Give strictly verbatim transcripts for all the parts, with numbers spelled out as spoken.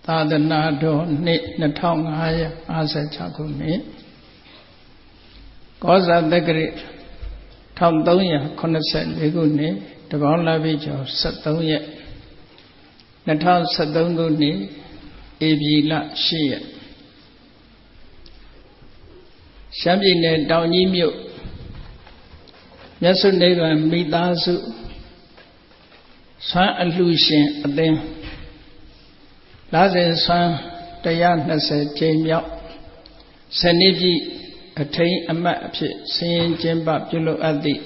သာသနာတော်နှစ်နှစ်ထောင်ငါးရာ၅၆ခုနှစ်ကောဇာတက္ကရာတစ်ထောင်သုံးရာခုနှစ်ဆယ်လေးခုနှစ်တကောင်းလပြည့်ကျော်၁၃ရက်နှစ်ထောင်၁၃ခုနှစ်ဧပြီလ၈ရက်ရှမ်းပြည်နယ်တောင်ကြီးမြို့မြတ်စွာနိဗ္ဗာန်မိသားစုဆွမ်းအလှရှင်အသင်းလာစဉ်ဆွမ်း一百二十ကြိမ်မြောက်ဆယ်နှစ်ပြည့်အထိမ်းအမှတ်အဖြစ်ဆင်းရင်ကျင်းပပြုလုပ်အပ်သည့်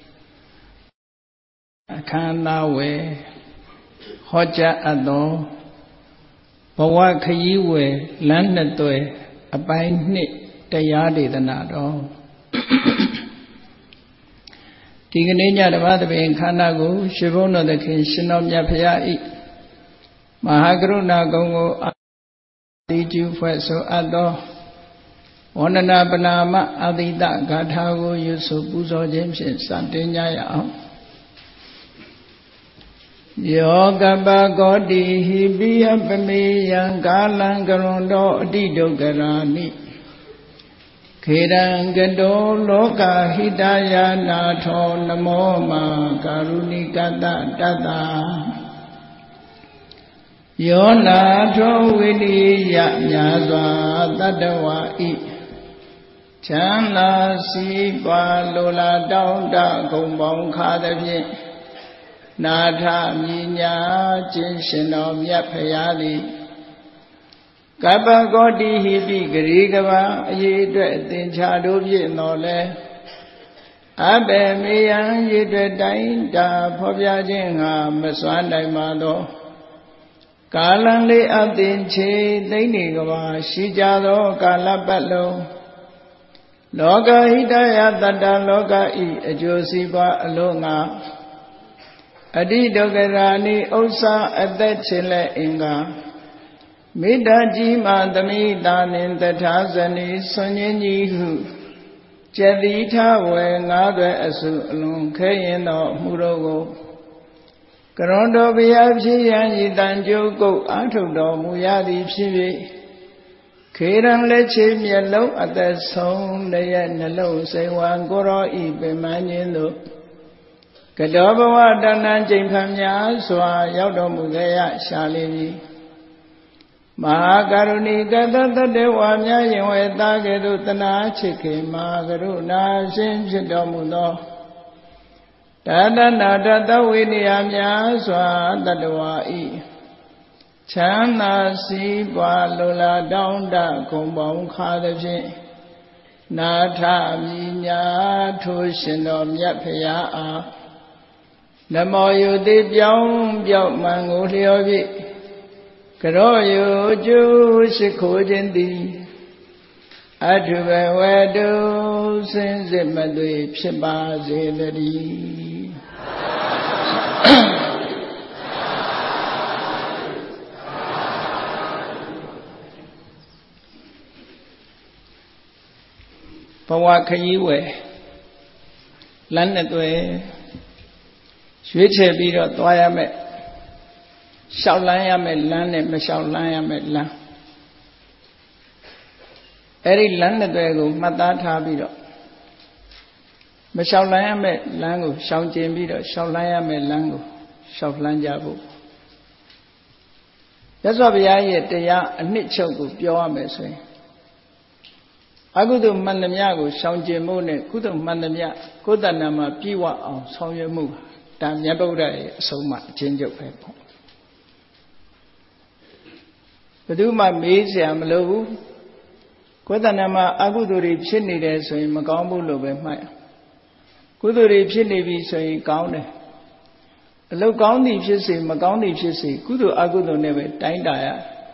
အခမ်းအနားဝယ်ဟောကြားအပ်သောဘဝခရီးဝယ်လမ်းနှစ်သွယ်အပိုင်းနှစ်တရားဒေသနာတော်ဒီကနေ့ညဓမ္မသဘင်ခန္ဓာကိုရွှေဘုန်းတော်သခင်ရှင်တော်မြတ်ဖရာဤမဟာကရုဏာကုံကိုအာတိကျူဖွဲ့ဆိုအပ်သောဝန္ဒနာပနာမအာတိတဂါထာကိုရွတ်ဆိုပူဇော်ခြင်းဖြင့်စတင်ကြရအောင်ယောကပကောတိဟိပိယပမေယံကာလံကရွန်တော်အတိဒုက္ခရာနိခေရံကတောလောကဟိတယာနာထောနမောမာကာရုဏိကတတတ္တယောနာထောဝိနိယညာစွာတတ္တဝါဤချမ်းသာစီးပွားလိုလားတောင်းတဂုံပေါင်းခါသဖြင့်နာထမြညာခြင်းရှင်တော်မြတ်ဖရာသည်ကပ္ပကောတိဟိပိဂရိကဘာအရေးအတွက်အသင်္ချာတို့ဖြင့်တော်လဲအဘယ်မေယံရေအတွက်တိုင်းတာဖော်ပြခြင်းငါမစွမ်းနိုင်ပါသောကာလံလေးအသင်ချေသိမ့်နေကဘာရှိကြသောကာလပတ်လုံးလောကဟိတယတတ္တလောကဤအကျိုးစီးပွားအလို့ငါအတိဒုက္ခရာနိဥစ္စာအသက်ချင်လက်အင်္ဂါမေတ္တာကြီးမှသမိတာနှင့်တထာဇနီဆွန်ញင်းကြီးဟုကျက်တိထဝယ်ငါးသွဲအစုအလွန်ခဲရင်သောမှုတော်ကိုကရွန်တော်ဘုရားဖြစ်ရန်ဤတန်ကြိုးကုတ်အာထုတ်တော်မူရသည်ဖြစ်၍ခေရန်လက်ချေမျက်လုံးအသက်ဆုံးတရက်နှလုံးစိန်ဝံကိုရောဤပင်မခြင်းသို့ကတောဘဝတဏ္ဍကျိန်ဖန်များစွာရောက်တော်မူခဲ့ရရှာလိမ့်မည်မဟာကရုဏီကတတတ္တဝါများယင်ဝေသားကဲ့သို့တနာချစ်ခင်မဟာကရုဏာရှင်ဖြစ်တော်မူသောတတနာတတဝိနည်းများစွာတတ္တဝါဤချမ်းသာစီးပွားလိုလားတောင်းတဂုံပေါင်းခါသဖြင့်နာထမြညာထိုးရှင်တော်မြတ်ဖရာအားနမောယုတိပြောင်းပြောက်မှန်ကိုလျော်ဖြင့်ကရောယုကျုရှိခိုးခြင်းသည်အထုဘဝတုစင်စစ်မသွေဖြစ်ပါစေတည်းဘဝခရီးဝယ်လမ်းနဲ့တွေ့ရွေးချယ်ပြီးတော့သွားရမယ်ရှောက်လန်းရမယ်လမ်းနဲ့မရှောက်လန်းရမယ်လမ်းအဲ့ဒီလမ်းနဲ့တွေ့ကိုမှတ်သားထားပြီးတော့မရှောက်လန်းရမယ်လမ်းကိုရှောင်ကျင်ပြီးတော့ရှောက်လန်းရမယ်လမ်းကိုရှောက်လန်းကြဖို့မြတ်စွာဘုရားရဲ့တရားအနှစ်ချုပ်ကိုပြောရမယ်ဆိုရင်အကုသိုလ်မှန်သမျှကိုရှောင်ကျင်မှုနဲ့ကုသိုလ်မှန်သမျှကိုယ်တဏ္ဍာမှာပြည့်ဝအောင်ဆောင်ရွက်မှုဒါမြတ်ဗုဒ္ဓရဲ့အဆုံးအမအချင်းချုပ်ပဲပေါ့ဘယ်သူမှမေးစရာမလိုဘူးကိုယ်တဏ္ဍာမှာအကုသိုလ်တွေဖြစ်နေတယ်ဆိုရင်မကောင်းဘူးလို့ပဲမှတ်ရကုသိုလ်တွေဖြစ်နေပြီဆိုရင်ကောင်းတယ်အလုပ်ကောင်းသည်ဖြစ်စေမကောင်းသည်ဖြစ်စေကုသိုလ်အကုသိုလ်နဲ့ပဲတိုင်းတာရ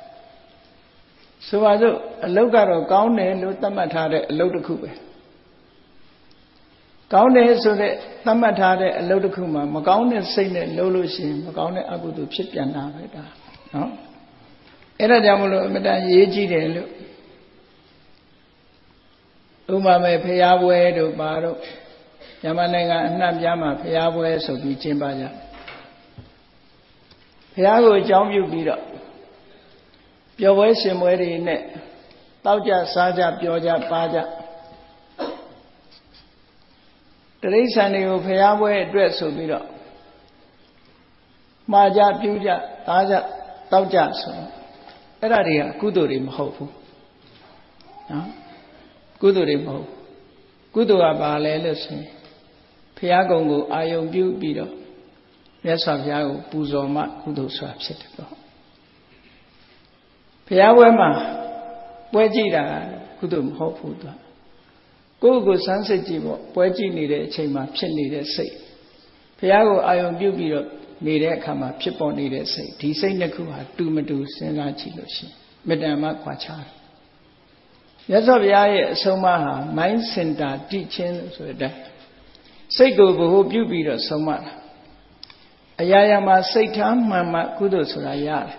ဆိုပါစို့အလုပ်ကတော့ကောင်းတယ်လို့သတ်မှတ်ထားတဲ့အလုပ်တစ်ခုပဲကောင်းတယ်ဆိုတဲ့သတ်မှတ်ထားတဲ့အလုပ်တစ်ခုမှာမကောင်းတဲ့စိတ်နဲ့လုပ်လို့ရှိရင်မကောင်းတဲ့အကုသိုလ်ဖြစ်ပြန်တာပဲဒါနော်အဲ့ဒါကြောင့်မလို့အမတန်ရေးကြည့်တယ်လို့ဥပမာမဲ့ဖျားပွဲတို့ပါတော့မြန်မာနိုင်ငံအနှံ့ပြားမှာဖျားပွဲဆိုပြီးကျင်းပကြဖျားကိုအကြောင်းပြုပြီးတော့ပျော်ပွဲရှင်ပွဲတွေနဲ့တောက်ကြစားကြပျော်ကြပါကြတိရစ္ဆာန်တွေကိုဖျားပွဲအတွက်ဆိုပြီးတော့မှာကြပြူးကြသားကြတောက်ကြဆိုအဲ့ဒါတွေကကုသိုလ်တွေမဟုတ်ဘူးနော်ကုသိုလ်တွေမဟုတ်ကုသိုလ်ကဘာလဲလို့ဆိုရင်ဖျားကုံကိုအာယုံပြုပြီးတော့မြတ်စွာဘုရားကိုပူဇော်မှကုသိုလ်ဆိုတာဖြစ်တယ်ပေါ့ဘုရားပွဲမှာပွဲကြည့်တာကုသိုလ်မဟုတ်ဘူးသူကိုယ့်ကိုယ်စမ်းစစ်ကြည့်ပေါ့ပွဲကြည့်နေတဲ့အချိန်မှာဖြစ်နေတဲ့စိတ်ဘုရားကိုအာယုံပြုပြီးတော့နေတဲ့အခါမှာဖြစ်ပေါ်နေတဲ့စိတ်ဒီစိတ်နှစ်ခုဟာတူမတူစဉ်းစားကြည့်လို့ရှိရင်မေတ္တာမှခွာခြားတယ်မြတ်စွာဘုရားရဲ့အဆုံးအမဟာ mind center တည်ခြင်းဆိုတဲ့စိတ်ကိုဗဟိုပြုပြီးတော့ဆုံးမတာအရာရာမှာစိတ်ထားမှန်မှကုသိုလ်ဆိုတာရတယ်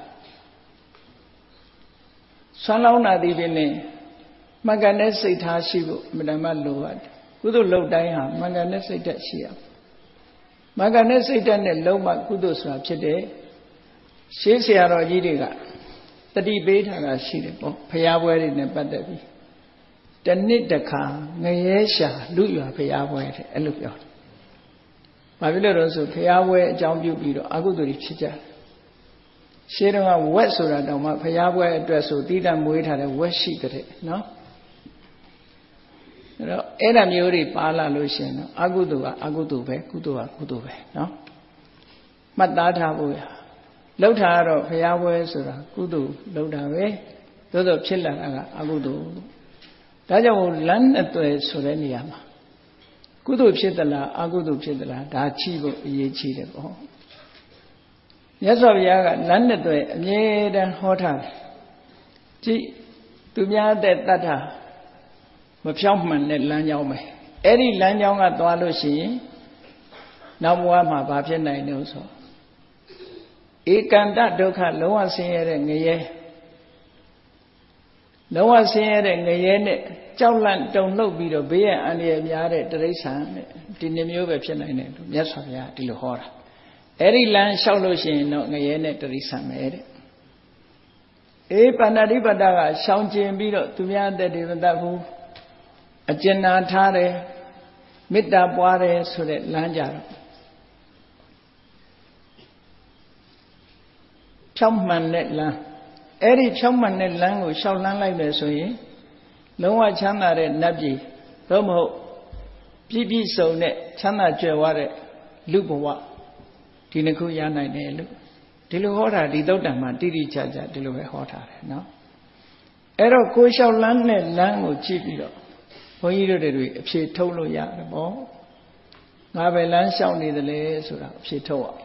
ဆွမ်းလောင်းတာဒီပင်နဲ့မှန်ကန်တဲ့စိတ်ထားရှိဖို့အမှန်တမ်းလိုရတယ်ကုသိုလ်လုပ်တိုင်းဟာမှန်ကန်တဲ့စိတ်ဓာတ်ရှိရမှန်ကန်တဲ့စိတ်ဓာတ်နဲ့လုံးမှကုသိုလ်ဆိုတာဖြစ်တယ်ရှေးဆရာတော်ကြီးတွေကတတိပေးထားတာရှိတယ်ပေါ့ဖျားပွဲတွေနဲ့ပတ်သက်ပြီးတနှစ်တစ်ခါငရဲရှာလူရွာဖျားပွဲတဲ့အဲ့လိုပြောတယ်ဘာဖြစ်လို့လဲဆိုဖျားပွဲအကြောင်းပြုပြီးတော့အကုသိုလ်တွေဖြစ်ကြတယ်ရှေးတုန်းကဝက်ဆိုတာတောင်မှဖျားပွဲအတွက်ဆိုတိတမွေးထားတဲ့ဝက်ရှိတဲ့နော်အဲ့တော့အဲ့ဒါမျိုးတွေပါလာလို့ရှင်တော့အကုသိုလ်ကအကုသိုလ်ပဲကုသိုလ်ကကုသိုလ်ပဲနော်မှတ်သားထားဖို့ရလှုပ်တာကတော့ဖျားပွဲဆိုတာကုသိုလ်လှုပ်တာပဲသို့သောဖြစ်လာတာကအကုသိုလ်ဒါကြောင့်လမ်းနဲ့တွေ့ဆိုတဲ့နေရာမှာကုသိုလ်ဖြစ်သလားအကုသိုလ်ဖြစ်သလားဒါချိဖို့အရေးကြီးတယ်ပေါ့မြတ်စွာဘုရားကလမ်းနဲ့တွေ့အမြဲတမ်းဟောထားတယ်ကြည့်သူများတဲ့တတ်တာမဖြောင်းမှန်တဲ့လမ်းကြောင်းပဲအဲ့ဒီလမ်းကြောင်းကသွားလို့ရှိရင်နောက်ဘဝမှာဘာဖြစ်နိုင်လဲဆိုဧကန္တဒုက္ခလုံးဝဆင်းရဲတဲ့ငရဲလုံးဝဆင်းရဲတဲ့ငရဲနဲ့ကြောက်လန့်တုန်လှုပ်ပြီးတော့ဘေးရန်အန္တရာယ်များတဲ့တိရစ္ဆာန်နဲ့ဒီနှမျိုးပဲဖြစ်နိုင်တယ်လို့မြတ်စွာဘုရားဒီလိုဟောတာအဲ့ဒီလမ်းလျှောက်လို့ရှိရင်တော့ငရဲနဲ့တိရစ္ဆာန်ပဲတဲ့အေးပဏ္ဏတိပတ္တကရှောင်ကျင်ပြီးတော့သူများတဲ့ဒီမတတ်ဘူးအကျဉ်းနာထားတယ်မေတ္တာပွားတယ်ဆိုတဲ့လမ်းကြတော့ဖြောင့်မှန်တဲ့လမ်းအဲ့ဒီဖြောင့်မှန်တဲ့လမ်းကိုရှောက်လန်းလိုက်မယ်ဆိုရင်လုံးဝချမ်းသာတဲ့နတ်ပြည်တော့မဟုတ်ပြည့်ပြည့်စုံတဲ့ချမ်းသာကြွယ်ဝတဲ့လူဘဝဒီနှစ်ခုရနိုင်တယ်လို့ဒီလိုဟောတာဒီသုတ်တံမှာတိတိကျကျဒီလိုပဲဟောထားတယ်နော်အဲ့တော့ကိုရှောက်လန်းတဲ့လမ်းကိုကြည့်ပြီးတော့ဘုန်းကြီးတို့တွေအဖြေထုတ်လို့ရတယ်ပေါ့ငါပဲလမ်းလျှောက်နေတယ်လေဆိုတာအဖြေထုတ်အောင်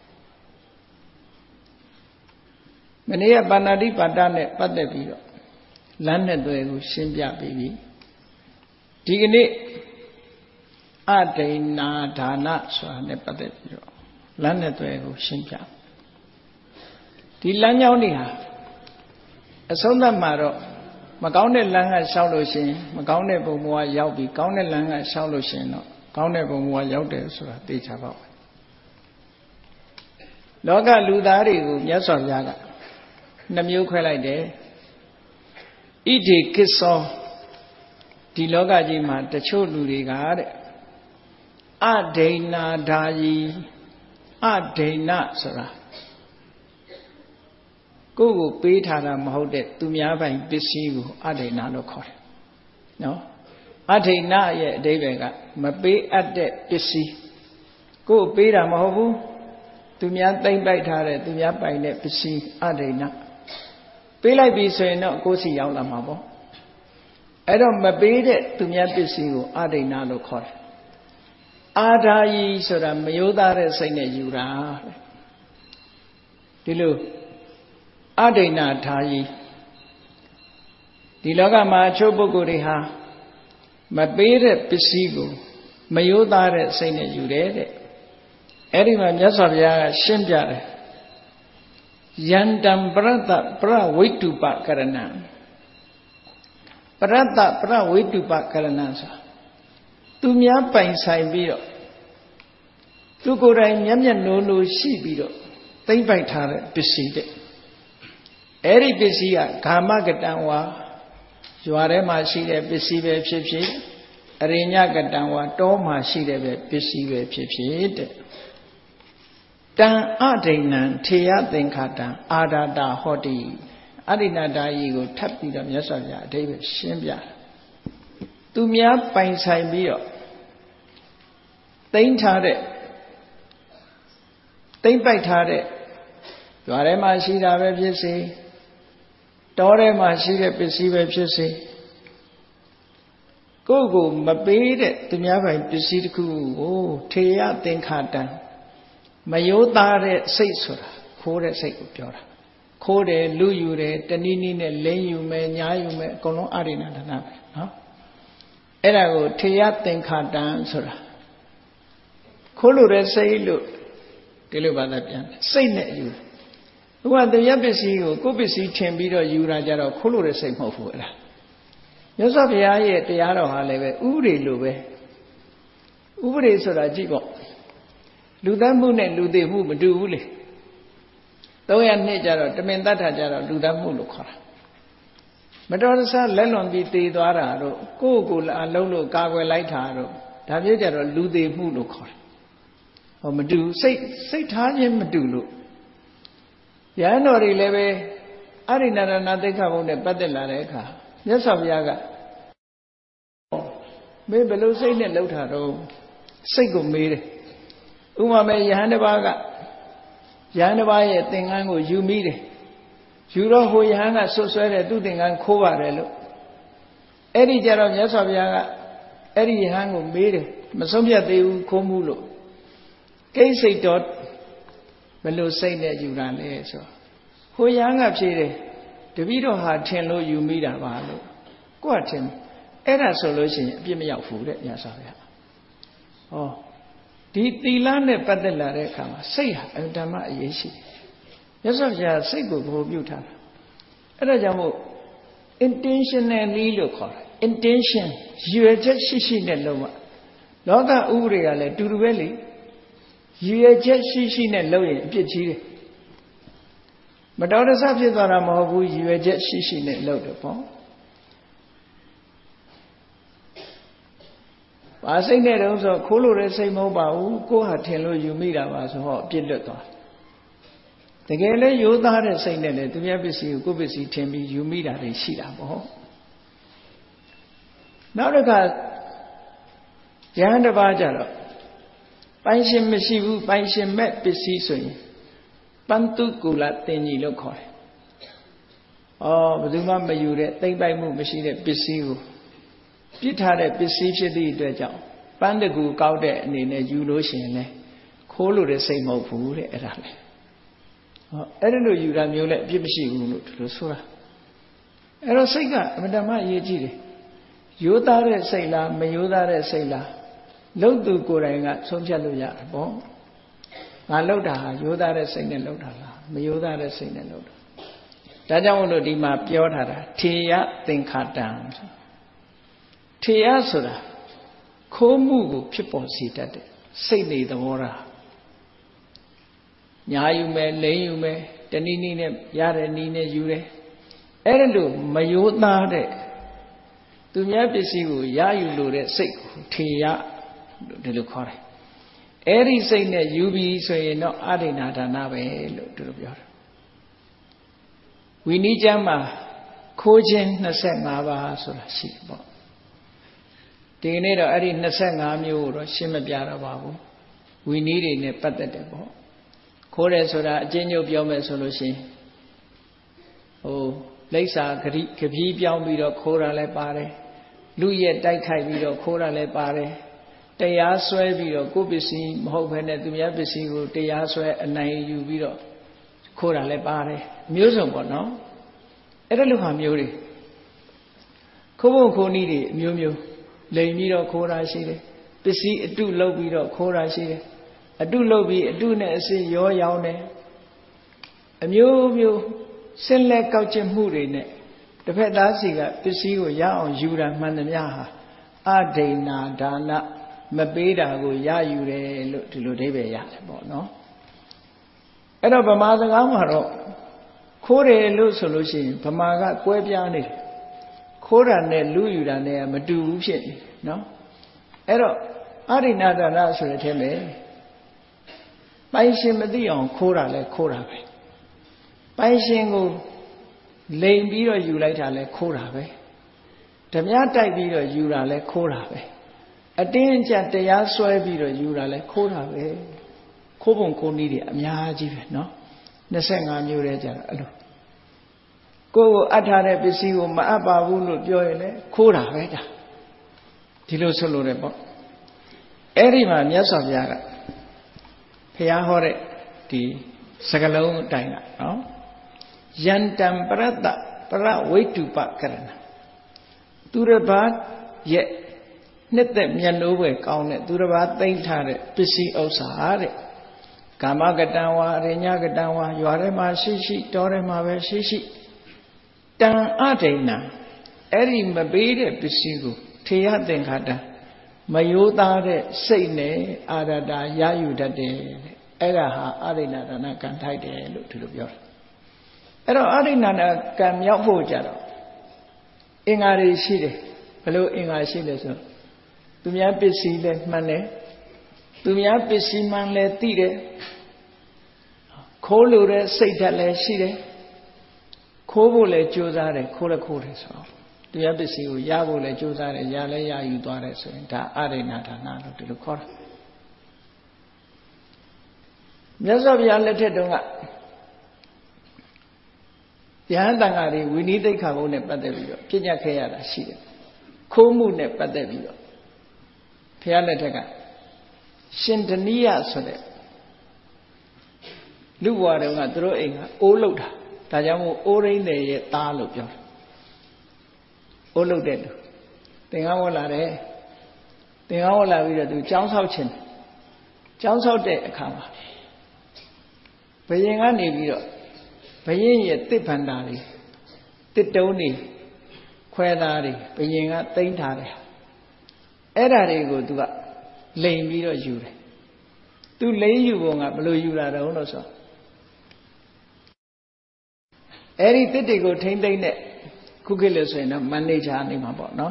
မနေ့ကပါဏာတိပါဒနဲ့ပတ်သက်ပြီးတော့လမ်းနဲ့တွေ့ကိုရှင်းပြပြီးပြီဒီကနေ့အဒိဏဒါနဆိုတာနဲ့ပတ်သက်ပြီးတော့လမ်းနဲ့တွေ့ကိုရှင်းပြဒီလမ်းကြောင်းတွေဟာအဆုံးသတ်မှာတော့မကောင်းတဲ့လမ်းကရှောက်လို့ရှိရင်မကောင်းတဲ့ဘုံဘဝရောက်ပြီးကောင်းတဲ့လမ်းကရှောက်လို့ရှိရင်တော့ကောင်းတဲ့ဘုံဘဝရောက်တယ်ဆိုတာသိချပါဘူးလောကလူသားတွေကိုမြတ်စွာဘုရားကနှမျိုးခွဲလိုက်တယ်ဣတိကိစ္ဆောဒီလောကကြီးမှာတချို့လူတွေကတဲ့အဒိဏဓာယီအဒိဏဆိုတာကိုယ့်ကိုပေးထားတာမဟုတ်တဲ့သူများပိုင်ပစ္စည်းကိုအဒိဏလို့ခေါ်တယ်နော်အဒိဏရဲ့အဓိပ္ပာယ်ကမပေးအပ်တဲ့ပစ္စည်းကိုယ့်ပေးတာမဟုတ်ဘူးသူများသိမ့်ပိုက်ထားတဲ့သူများပိုင်တဲ့ပစ္စည်းအဒိဏပေးလိုက်ပြီဆိုရင်တော့ကိုယ်စီရောက်လာမှာပေါ့အဲ့တော့မပေးတဲ့သူများပစ္စည်းကိုအဒိဏလို့ခေါ်တယ်အာဓာယီဆိုတာမယိုးသားတဲ့စိတ်နဲ့ယူတာဒီလိုအဒိဏဓာယီဒီလောကမှာအချို့ပုဂ္ဂိုလ်တွေဟာမပေးတဲ့ပစ္စည်းကိုမယိုးသားတဲ့စိတ်နဲ့ယူတယ်တဲ့အဲ့ဒီမှာမြတ်စွာဘုရားကရှင်းပြတယ်ယန္တံပရတ္တပရဝိတုပကရဏံပရတ္တပရဝိတုပကရဏံဆိုသူများပိုင်ဆိုင်ပြီးတော့သူကိုယ်တိုင်မျက်မျက်နှိုးနှိုးရှိပြီးတော့သိမ့်ပိုက်ထားတဲ့ပစ္စည်းတဲ့အဲ့ဒီပစ္စည်းကကာမကတံဝါရွာထဲမှာရှိတဲ့ပစ္စည်းပဲဖြစ်ဖြစ်အရိညကတံဝါတောမှာရှိတဲ့ပဲပစ္စည်းပဲဖြစ်ဖြစ်တဲ့တံအဒိဏံထေယသင်္ခါတံအာဒတာဟောတိအဒိဏတာယီကိုထပ်ပြီးတော့မြတ်စွာဘုရားအဓိပ္ပာယ်ရှင်းပြတယ်သူများပိုင်ဆိုင်ပြီးတော့သိမ်းထားတဲ့သိမ်းပိုက်ထားတဲ့ရွာထဲမှာရှိတာပဲဖြစ်စေတောထဲမှာရှိတဲ့ပစ္စည်းပဲဖြစ်စေကိုယ့်ကိုမပေးတဲ့သူများပိုင်ပစ္စည်းတစ်ခုကိုထေယသင်္ခါတံမယောသားတဲ့စိတ်ဆိုတာခိုးတဲ့စိတ်ကိုပြောတာခိုးတယ်လူယူတယ်တနည်းနည်းနဲ့လင်းယူမယ်ညားယူမယ်အကုန်လုံးအရိဏဒါနပဲနော်အဲ့ဒါကိုထေယသင်္ခါတံဆိုတာခိုးလို့တဲ့စိတ်လို့ဒီလိုဘာသာပြန်စိတ်နဲ့ယူသူကတရားပစ္စည်းကိုကိုယ်ပစ္စည်းထင်ပြီးတော့ယူတာကြတော့ခိုးလို့တဲ့စိတ်မဟုတ်ဘူးအဲ့ဒါမြတ်စွာဘုရားရဲ့တရားတော်ဟာလည်းပဲဥပဒေလိုပဲဥပဒေဆိုတာကြည့်ပေါ့လူသတ်မှုနဲ့လူသေမှုမတူဘူးလေသုံးရနှစ်ကြတော့တမင်တတ်တာကြတော့လူသတ်မှုလို့ခေါ်တာမတော်တဆလက်လွန်ပြီးသေသွားတာတို့ကိုယ့်ကိုယ်အလုံးလို့ကာကွယ်လိုက်တာတို့ဒါမျိုးကြတော့လူသေမှုလို့ခေါ်တယ်ဟောမတူစိတ်စိတ်ထားခြင်းမတူလို့ရဟန်းတော်တွေလည်းပဲအရိဏရဏသိက္ခာပုဒ်နဲ့ပတ်သက်လာတဲ့အခါမြတ်စွာဘုရားကမင်းဘယ်လိုစိတ်နဲ့လှုပ်တာတော့စိတ်ကိုမေးတယ်ဥပမာမဲ့ယဟန်တစ်ပါးကယဟန်တစ်ပါးရဲ့သင်္ကန်းကိုယူမိတယ်ယူတော့ဟိုယဟန်ကဆွဆွဲတယ်သူ့သင်္ကန်းခိုးပါတယ်လို့အဲ့ဒီကြတော့မြတ်စွာဘုရားကအဲ့ဒီယဟန်ကိုမေးတယ်မဆုံးဖြတ်သေးဘူးခိုးမှုလို့ကိဋ္စိတ်တော်ဘယ်လိုစိတ်နဲ့ယူတာလဲဆိုဟိုယဟန်ကဖြေတယ်တပည့်တော်ဟာထင်လို့ယူမိတာပါလို့ကိုကထင်အဲ့ဒါဆိုလို့ရှိရင်အပြစ်မရောက်ဘူးတဲ့မြတ်စွာဘုရားဟောဒီသီလနဲ့ပတ်သက်လာတဲ့အခါမှာစိတ်ဟာအတ္တမအရေးရှိတယ်မြတ်စွာဘုရားစိတ်ကိုဘိုလ်ပြုထားတာအဲ့ဒါကြောင့်မို့ intentionally လို့ခေါ်တာ intention ရည်ရွယ်ချက်ရှိရှိနဲ့လုပ်မှာလောကဥပဒေကလည်းတူတူပဲလေရည်ရွယ်ချက်ရှိရှိနဲ့လုပ်ရင်အပြစ်ကြီးတယ်မတော်တဆဖြစ်သွားတာမဟုတ်ဘူးရည်ရွယ်ချက်ရှိရှိနဲ့လုပ်တယ်ပေါ့ဘာစိတ်နဲ့တုံးဆိုခိုးလို့တဲ့စိတ်မဟုတ်ပါဘူးကိုယ်ဟာထင်လို့ယူမိတာပါဆိုတော့အပြစ်လွတ်သွားတကယ်လဲရိုးသားတဲ့စိတ်နဲ့လေသူများပစ္စည်းကိုကိုယ်ပစ္စည်းထင်ပြီးယူမိတာတွေရှိတာပေါ့နောက်တစ်ခါယဟန်တစ်ပါးကြတော့ပိုင်ရှင်မရှိဘူးပိုင်ရှင်မဲ့ပစ္စည်းဆိုရင်ပန္တုကူလတင်ကြီးလို့ခေါ်တယ်။အော်ဘယ်သူမှမယူတဲ့သိမ့်ပိုက်မှုမရှိတဲ့ပစ္စည်းကိုပြစ်ထားတဲ့ပစ္စည်းဖြစ်သည့်အတွက်ကြောင့်ပန်းတကူကောက်တဲ့အနေနဲ့ယူလို့ရှိရင်လေခိုးလို့တဲ့စိတ်မဟုတ်ဘူးတဲ့အဲ့ဒါလေ။ဟောအဲ့ဒီလိုယူတာမျိုးလည်းအပြစ်မရှိဘူးလို့ဒီလိုဆိုတာ။အဲ့တော့စိတ်ကအမှန်တမ်းအရေးကြီးတယ်။ရိုးသားတဲ့စိတ်လားမရိုးသားတဲ့စိတ်လားလှုပ်သူကိုယ်တိုင်ကဆုံးဖြတ်လို့ရတယ်ပေါ့ငါလှုပ်တာဟာရိုးသားတဲ့စိတ်နဲ့လှုပ်တာလားမရိုးသားတဲ့စိတ်နဲ့လှုပ်တာဒါကြောင့်မို့လို့ဒီမှာပြောထားတာထေယသင်္ခါတံထေယဆိုတာခိုးမှုကိုဖြစ်ပေါ်စေတတ်တဲ့စိတ်နေသဘောထားညာယူမယ်လိမ့်ယူမယ်တနည်းနည်းနဲ့ရတဲ့နည်းနဲ့ယူတယ်အဲ့ဒါလို့မရိုးသားတဲ့သူများပစ္စည်းကိုရယူလို့တဲ့စိတ်ကိုထေယဒီလိုခေါ်တယ်အဲ့ဒီစိတ်နဲ့ယူပြီးဆိုရင်တော့အဒိဏဒါနပဲလို့သူတို့ပြောတယ်ဝိနည်းကျမ်းမှာခိုးခြင်းနှစ်ဆယ့်ငါးပါးဆိုတာရှိတယ်ပေါ့ဒီကနေ့တော့အဲ့ဒီနှစ်ဆယ့်ငါးမျိုးကိုတော့ရှင်းမပြတော့ပါဘူးဝိနည်းတွေနဲ့ပတ်သက်တယ်ပေါ့ခိုးတယ်ဆိုတာအကျဉ်းချုပ်ပြောမယ်ဆိုလို့ရှိရင်ဟိုလိပ်စာဂရိကပီးပြောင်းပြီးတော့ခိုးတာလည်းပါတယ်လူရဲ့တိုက်ခိုက်ပြီးတော့ခိုးတာလည်းပါတယ်တရားစွဲပြီးတော့ကိုယ်ပစ္စည်းမဟုတ်ဘဲနဲ့သူများပစ္စည်းကိုတရားစွဲအနိုင်ယူပြီးတော့ခိုးတာလည်းပါတယ်မျိုးစုံပေါ့နော်အဲ့ဒါလိုဟာမျိုးတွေခိုးဖို့ခိုးနည်းတွေအမျိုးမျိုးလိမ်ပြီးတော့ခိုးတာရှိတယ်ပစ္စည်းအတုလုပ်ပြီးတော့ခိုးတာရှိတယ်အတုလုပ်ပြီးအတုနဲ့အစစ်ရောရောင်းတယ်အမျိုးမျိုးဆင်းလဲကောက်ကျစ်မှုတွေနဲ့တစ်ဖက်သားစီကပစ္စည်းကိုရအောင်ယူတာမှန်သမျှဟာအဒိဏဒါနမပေးတာကိုရယူတယ်လို့ဒီလိုအဓိပ္ပာယ်ရတယ်ပေါ့နော်အဲ့တော့ဗမာစကားမှာတော့ခိုးတယ်လို့ဆိုလို့ရှိရင်ဗမာကကွဲပြားနေတယ်ခိုးတာနဲ့လူယူတာနဲ့မတူဘူးဖြစ်နေနော်အဲ့တော့အရိဏဒါနဆိုတဲ့ထဲမှာပိုင်ရှင်မသိအောင်ခိုးတာလဲခိုးတာပဲပိုင်ရှင်ကိုလိမ်ပြီးတော့ယူလိုက်တာလဲခိုးတာပဲဓမြတိုက်ပြီးတော့ယူတာလဲခိုးတာပဲအတင်းအကျပ်တရားစွဲပြီးတော့ယူတာလဲခိုးတာပဲခိုးပုံခိုးနည်းတွေအများကြီးပဲเนาะ25မျိုးတည်းကြတော့အဲ့လိုကိုယ်ကိုအပ်ထားတဲ့ပစ္စည်းကိုမအပ်ပါဘူးလို့ပြောရင်လည်းခိုးတာပဲဒါဒီလိုဆိုလို့ရတယ်ပေါ့အဲ့ဒီမှာမြတ်စွာဘုရားကဘုရားဟောတဲ့ဒီစကလုံးအတိုင်းကနော်ယန္တံပရတ္တပရဝိတုပကရဏသူတစ်ပါးရဲ့နှစ်သက်မျက်နှိုးပဲကောင်းတဲ့သူတစ်ပါးသိမ့်ထားတဲ့ပစ္စည်းဥစ္စာတဲ့ကာမကတံဝါအရိညကတံဝါရွာထဲမှာရှိရှိတောထဲမှာပဲရှိရှိတံအဒိဏအဲ့ဒီမပေးတဲ့ပစ္စည်းကိုထေယသင်္ခါတမယိုးသားတဲ့စိတ်နဲ့အာရတာရယူတတ်တယ်တဲ့အဲ့ဒါဟာအရိဏဒါနကံထိုက်တယ်လို့ဒီလိုပြောတယ်အဲ့တော့အရိဏဒါကံမြောက်ဖို့ကြတော့အင်္ဂါတွေရှိတယ်ဘယ်လိုအင်္ဂါရှိလဲဆိုသူများပစ္စည်းလည်းမှန်တယ်သူများပစ္စည်းမှန်လည်းသိတယ်ခိုးလို့တဲ့စိတ်ဓာတ်လည်းရှိတယ်ခိုးဖို့လည်းကြိုးစားတယ်ခိုးလည်းခိုးတယ်ဆိုတော့သူများပစ္စည်းကိုရဖို့လည်းကြိုးစားတယ်ရလည်းရယူသွားတယ်ဆိုရင်ဒါအရိဏဒါနလို့ဒီလိုခေါ်တာမြတ်စွာဘုရားလက်ထက်တုန်းကယဟန်တန်ဃာတွေဝိနည်းသိက္ခာပုဒ်နဲ့ပတ်သက်ပြီးတော့ပြညတ်ခဲ့ရတာရှိတယ်ခိုးမှုနဲ့ပတ်သက်ပြီးတော့ဘုရားလက်ထက်ကရှင်ဓနိယဆိုတဲ့လူဘဝတုန်းကသူတို့အိမ်ကအိုးလုတ်တာဒါကြောင့်မို့အိုးရင်းတွေရဲ့သားလို့ပြောတယ်အိုးလုတ်တဲ့သူသင်္ကန်းဝတ်လာတယ်သင်္ကန်းဝတ်လာပြီးတော့သူကျောင်းဆောက်ခြင်းကျောင်းဆောက်တဲ့အခါမှာဘယင်ကနေပြီးတော့ဘယင်ရဲ့တစ်ဖန်တာတွေတစ်တုံးတွေခွဲသားတွေဘယင်ကတိမ့်ထားတယ်အဲ့ဓာတွေကိုသူကလိမ်ပြီးတော့ယူတယ်သူလိမ်ယူပုံကဘယ်လိုယူလာတော့လို့ဆိုအဲ့ဒီတစ်တွေကိုထိမ့်သိမ့်တဲ့ခုခေတ်လို့ဆိုရင်တော့မန်နေဂျာနေမှာပေါ့နော်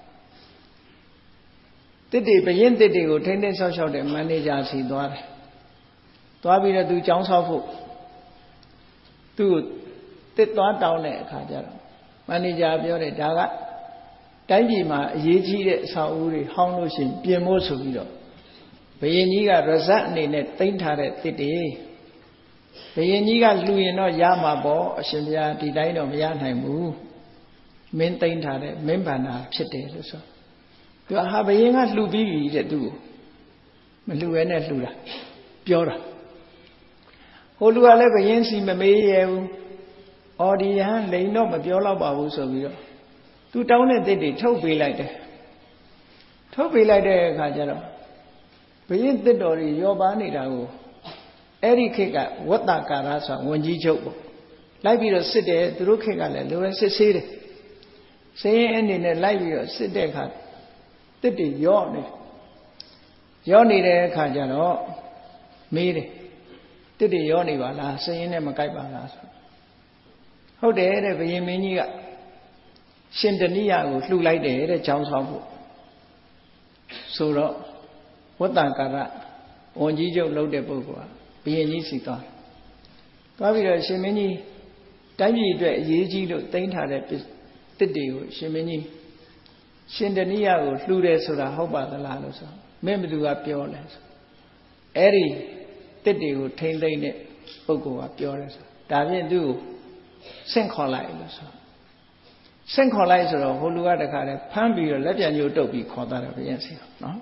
တစ်တွေဘယင်တစ်တွေကိုထိမ့်သိမ့်ဆောက်ရှောက်တဲ့မန်နေဂျာစီသွားတယ်သွားပြီးတော့သူကျောင်းဆောက်ဖို့သူ့ကိုတစ်သွားတောင်းတဲ့အခါကျတော့မန်နေဂျာပြောတယ်ဒါကတိုင်းပြည်မှာအရေးကြီးတဲ့အဆောက်အဦတွေဟောင်းလို့ရှိရင်ပြင်ဖို့ဆိုပြီးတော့ဘယင်ကြီးကရဇတ်အနေနဲ့တိမ့်ထားတဲ့တစ်တွေဘယင်ကြီးကလှူရင်တော့ရမှာပေါ့အရှင်ဘုရားဒီတိုင်းတော့မရနိုင်ဘူးမင်းတိမ့်ထားတဲ့မင်းဗန္နာဖြစ်တယ်လို့ဆိုသူကဟာဘယင်ကလှူပြီးပြီတဲ့သူ့ကိုမလှူရဲနဲ့လှူတာပြောတာဟိုလူကလည်းဘယင်စီမမေးရဘူးအော်ဒီဟန်လိန်တော့မပြောတော့ပါဘူးဆိုပြီးတော့သူတောင်းတဲ့တစ်တွေထုတ်ပေးလိုက်တယ်ထုတ်ပေးလိုက်တဲ့အခါကျတော့ဘယင်တစ်တော်တွေရောပါနေတာကိုအဲ့ဒီခေတ်ကဝတ္တကာရဆိုဝန်ကြီးချုပ်ပေါ့လိုက်ပြီးတော့စစ်တယ်သူတို့ခေတ်ကလည်းလိုရဲစစ်ဆေးတယ်စည်ရင်အနေနဲ့လိုက်ပြီးတော့စစ်တဲ့အခါတစ်တွေရော့နေရော့နေတဲ့အခါကျတော့မေးတယ်တစ်တွေရောနေပါလားစည်ရင်နဲ့မကိုက်ပါလားဆိုဟုတ်တယ်တဲ့ဘုရင်မင်းကြီးကရှင်ဓနိယကိုလှူလိုက်တယ်တဲ့ကျောင်းဆောင်ဖို့ဆိုတော့ဝတ္တကာရဝန်ကြီးချုပ်လုပ်တဲ့ပုဂ္ဂိုလ်ကဘုရင်ကြီးစီသွားသွားပြီးတော့ရှင်မင်းကြီးတိုင်းပြည်အတွက်အရေးကြီးလို့တင်ထားတဲ့တစ်တွေကိုရှင်မင်းကြီးရှင်ဓနိယကိုလှူတယ်ဆိုတာဟုတ်ပါသလားလို့ဆိုမင်းဘယ်သူကပြောလဲဆိုအဲ့ဒီတစ်တွေကိုထိမ့်သိမ့်တဲ့ပုဂ္ဂိုလ်ကပြောတယ်ဆိုဒါဖြင့်သူ့ကိုဆင့်ခေါ်လိုက်လို့ဆိုဆင့်ခေါ်လိုက်ဆိုတော့ဟိုလူကတခါတည်းဖမ်းပြီးတော့လက်ပြန်ညှို့တုပ်ပြီးခေါ်သွားတယ်ဘုရင်စီနော်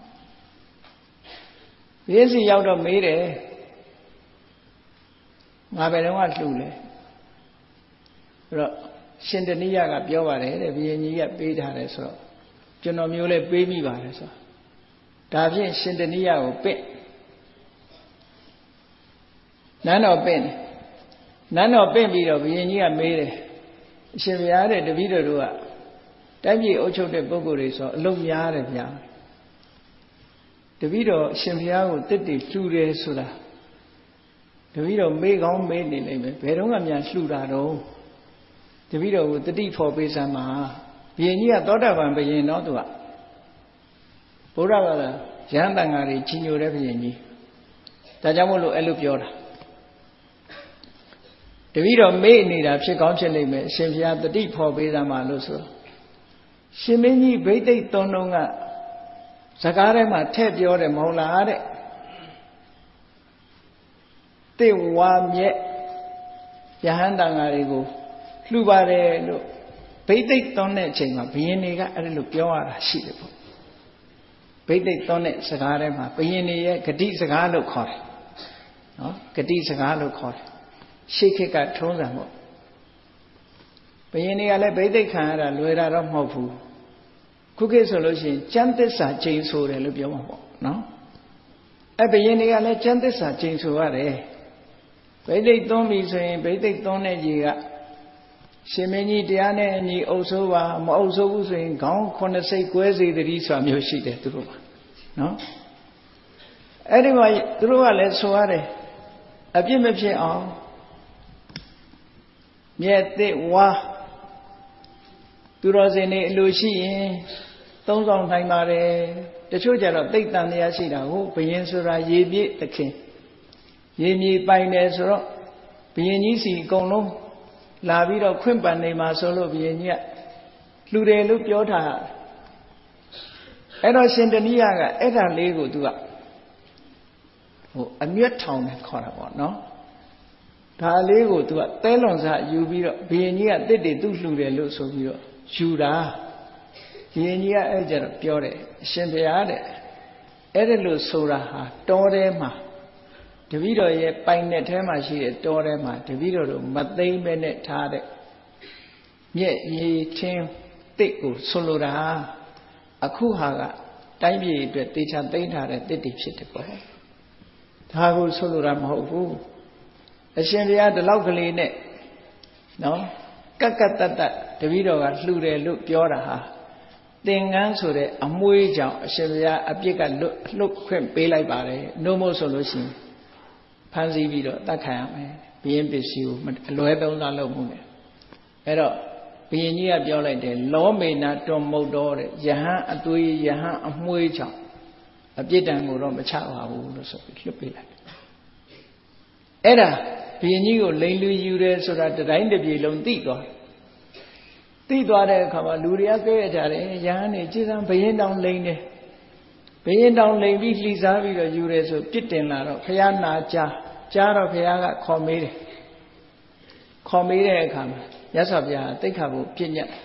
ဘုရင်စီရောက်တော့မေးတယ်ငါဘယ်တော့မှလှူလဲအဲ့တော့ရှင်ဓနိယကပြောပါတယ်တဲ့ဘုရင်ကြီးကပေးထားတယ်ဆိုတော့ကျွန်တော်မျိုးလည်းပေးမိပါတယ်ဆိုဒါဖြင့်ရှင်ဓနိယကိုပင့်နန်းတော်ပင့်နန်းတော်ပင့်ပြီးတော့ဘုရင်ကြီးကမေးတယ်အရှင်ဘုရားတဲ့တပည့်တော်တို့ကတိုင်းပြည်အုပ်ချုပ်တဲ့ပုဂ္ဂိုလ်တွေဆိုအလုံးများတယ်ဗျာတပည့်တော်အရှင်ဘုရားကိုတစ်တည်လှူတယ်ဆိုတာတပည့်တော်မေးကောင်းမေးနေလိမ့်မယ်ဘယ်တော့မှမြန်လှူတာတော့တပည့်တော်ကိုတတိဖော်ပေးစမ်းမှာဘုရင်ကြီးကသောတာပန်ဘုရင်တော့သူကဘုရားဘာသာရဟန်းတန်ဃာတွေကြီးညိုတဲ့ဘုရင်ကြီးဒါကြောင့်မို့လို့အဲ့လိုပြောတာတပည့်တော်မေ့နေတာဖြစ်ကောင်းဖြစ်လိမ့်မယ်အရှင်ဘုရားတတိဖော်ပေးစမ်းပါလို့ဆိုရှင်မင်းကြီးဗိသိက်သွန်တော်ကစကားထဲမှာထည့်ပြောတယ်မဟုတ်လားတဲ့တိဝါမြက်ယဟန်တန်ဃာတွေကိုလှူပါတယ်လို့ဗိသိက်သွန်တဲ့အချိန်မှာဘုရင်တွေကအဲ့လိုပြောရတာရှိတယ်ပေါ့ဗိသိက်သွန်တဲ့စကားထဲမှာဘုရင်တွေရဲ့ဂတိစကားလို့ခေါ်တယ်နော်ဂတိစကားလို့ခေါ်တယ်ရှေးခေတ်ကထုံးစံပေါ့ဘုရင်တွေကလည်းဗိသိက်ခံရတာလွယ်တာတော့မဟုတ်ဘူးခုခေတ်ဆိုလို့ရှိရင်ကျမ်းသစ္စာကျိန်ဆိုတယ်လို့ပြောမှာပေါ့နော်အဲ့ဘုရင်တွေကလည်းကျမ်းသစ္စာကျိန်ဆိုရတယ်ဗိသိက်သွန်းပြီဆိုရင်ဗိသိက်သွန်းတဲ့ကြီးကရှင်မင်းကြီးတရားနဲ့အညီအုပ်ဆိုးပါမအုပ်ဆိုးဘူးဆိုရင်ခေါင်းခုနှစ်စိတ်ကွဲစေတည်းဆိုတာမျိုးရှိတယ်သူတို့ကနော်အဲ့ဒီမှာသူတို့ကလည်းဆိုရတယ်အပြစ်မဖြစ်အောင်မြက်သစ်ဝါသူတော်စင်တွေအလိုရှိရင်သုံးဆောင်နိုင်ပါတယ်တချို့ကြတော့သိတ်တန်တရားရှိတာကိုဘုရင်ဆိုတာရေပြည့်သခင်ရေမြေပိုင်တယ်ဆိုတော့ဘုရင်ကြီးစီအကုန်လုံးလာပြီးတော့ခွင့်ပန်နေမှာဆိုလို့ဘုရင်ကြီးကလှူတယ်လို့ပြောထားအဲ့တော့ရှင်တဏိယကအဲ့ဒါလေးကိုသူကဟိုအမျက်ထောင်နဲ့ခေါ်တာပေါ့နော်ဒါလေးကိုသူကသဲလွန်စားယူပြီးတော့ဘုရင်ကြီးကတစ်တွေသူ့လှူတယ်လို့ဆိုပြီးတော့ယူတာဘုရင်ကြီးကအဲ့ကြတော့ပြောတယ်အရှင်ဘုရားတဲ့အဲ့ဒါလို့ဆိုတာဟာတောထဲမှာတပည့်တော်ရဲ့ပိုင်တဲ့ထဲမှာရှိတဲ့တောထဲမှာတပည့်တော်တို့မသိမ့်ပဲနဲ့ထားတဲ့မြက်ရည်ချင်းတစ်ကိုဆိုလိုတာအခုဟာကတိုင်းပြည်အတွက်တေချာသိမ့်ထားတဲ့တစ်တွေဖြစ်တယ်ပေါ့ဒါကိုဆိုလိုတာမဟုတ်ဘူးအရှင်ဘုရားဒီလောက်ကလေးနဲ့နော်ကက်ကက်တတ်တတ်တပည့်တော်ကလှူတယ်လို့ပြောတာဟာသင်္ကန်းဆိုတဲ့အမွှေးကြောင့်အရှင်ဘုရားအပြစ်ကလွတ်လွတ်ခွင့်ပေးလိုက်ပါတယ်နှုတ်မို့ဆိုလို့ရှိရင်ဖန်ဆီးပြီးတော့တတ်ခံရမယ်ဘုရင်ပစ္စည်းကိုအလွဲသုံးစားလုပ်မှုနဲ့အဲ့တော့ဘုရင်ကြီးကပြောလိုက်တယ်လောမေနာတွန်မုတ်တော်တဲ့ယဟန်အသွေးယဟန်အမွှေးကြောင့်အပြစ်ဒဏ်ကိုတော့မချပါဘူးလို့ဆိုပြီးလွတ်ပေးလိုက်တယ်အဲ့ဒါဘုရင်ကြီးကိုလိန်လူယူတယ်ဆိုတာတတိုင်းတစ်ပြေလုံးသိသွားသိသွားတဲ့အခါမှာလူတွေကကဲရကြတယ်ယဟန်နေကြည်စံဘုရင်တောင်လိန်တယ်ဘုရင်တောင်လိန်ပြီးလှီစားပြီးတော့ယူတယ်ဆိုပြစ်တင်လာတော့ဘုရားနာကြားကြားတော့ဘုရားကခေါ်မေးတယ်ခေါ်မေးတဲ့အခါမှာမြတ်စွာဘုရားသိက္ခာပုပြည့်ညတ်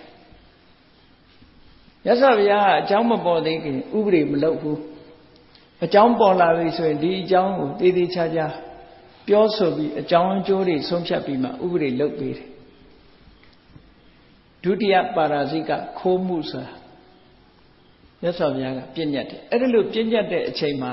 မြတ်စွာဘုရားကအကြောင်းမပေါ်သေးခင်ဥပဒေမလုပ်ဘူးအကြောင်းပေါ်လာပြီဆိုရင်ဒီအကြောင်းကိုတည်တည်ချာချာပြောဆိုပြီးအကြောင်းအကျိုးတွေဆုံးဖြတ်ပြီးမှဥပဒေလုပ်ပေးတယ်ဒုတိယပါရာဇိကခိုးမှုဆိုတာမြတ်စွာဘုရားကပြည့်ညတ်တယ်အဲ့ဒါလို့ပြည့်ညတ်တဲ့အချိန်မှာ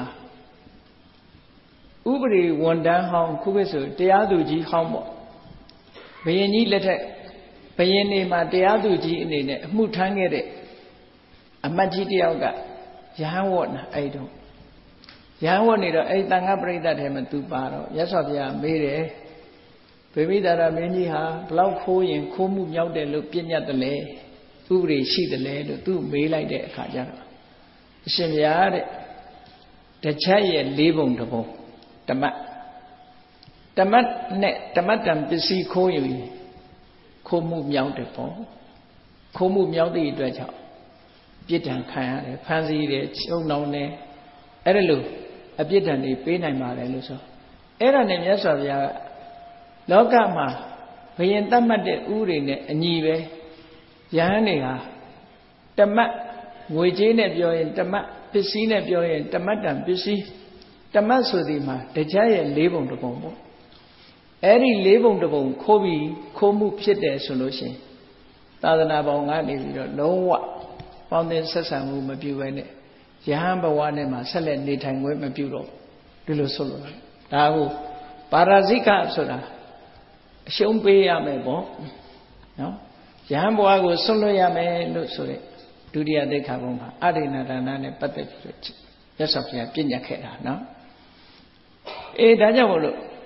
ဥပဒေဝန်တန်းဟောင်းခုခေတ်ဆိုတရားသူကြီးဟောင်းပေါ့ဘုရင်ကြီးလက်ထက်ဘုရင်နေမှာတရားသူကြီးအနေနဲ့အမှုထမ်းခဲ့တဲ့အမတ်ကြီးတယောက်ကယဟန်ဝတ်နာအဲ့တော့ယဟန်ဝတ်နေတော့အဲ့တန်ခါပရိသတ်ထဲမှာသူပါတော့မြတ်စွာဘုရားမေးတယ်ဗေမိတာရမင်းကြီးဟာဘလောက်ခိုးရင်ခိုးမှုမြောက်တယ်လို့ပြည့်ညတ်တယ်လေဥပဒေရှိတယ်လေလို့သူမေးလိုက်တဲ့အခါကျတော့အရှင်ဘုရားတဲ့တချက်ရဲ့လေးပုံတစ်ပုံဓမ္မဓမ္မနဲ့ဓမ္မတံပစ္စည်းခိုးယူရင်ခိုးမှုမြောက်တယ်ပေါ့ခိုးမှုမြောက်တဲ့အတွက်ကြောင့်ပြစ်ဒဏ်ခံရတယ်ဖန်ဆီးတယ်ချုံနှောင်းတယ်အဲ့ဒါလို့အပြစ်ဒဏ်တွေပေးနိုင်ပါတယ်လို့ဆိုအဲ့ဒါနဲ့မြတ်စွာဘုရားကလောကမှာဘယင်တတ်မှတ်တဲ့ဥတွေနဲ့အညီပဲယဟန်တွေဟာဓမ္မငွေကြေးနဲ့ပြောရင်ဓမ္မပစ္စည်းနဲ့ပြောရင်ဓမ္မတံပစ္စည်းဓမ္မဆိုဒီမှာတရားရဲ့လေးပုံတစ်ပုံပေါ့အဲ့ဒီလေးပုံတစ်ပုံခိုးပြီးခိုးမှုဖြစ်တယ်ဆိုလို့ရှိရင်သာသနာပေါင်းကနေပြီးတော့လုံးဝပေါင်းသင်းဆက်ဆံမှုမပြုဘဲနဲ့ယဟန်ဘဝနဲ့မှာဆက်လက်နေထိုင်ခွင့်မပြုတော့ဒီလိုဆိုလို့ဒါကိုပါရာဇိကဆိုတာအရှုံးပေးရမယ်ပေါ့နော်ယဟန်ဘဝကိုဆွတ်လွတ်ရမယ်လို့ဆိုတဲ့ဒုတိယသိက္ခာပုဒ်မှာအဋ္ဌိဏဒါနနဲ့ပတ်သက်ပြီးတော့မြတ်စွာဘုရားပြညတ်ခဲ့တာနော်အေးဒါကြောင့်မို့လို့ဘ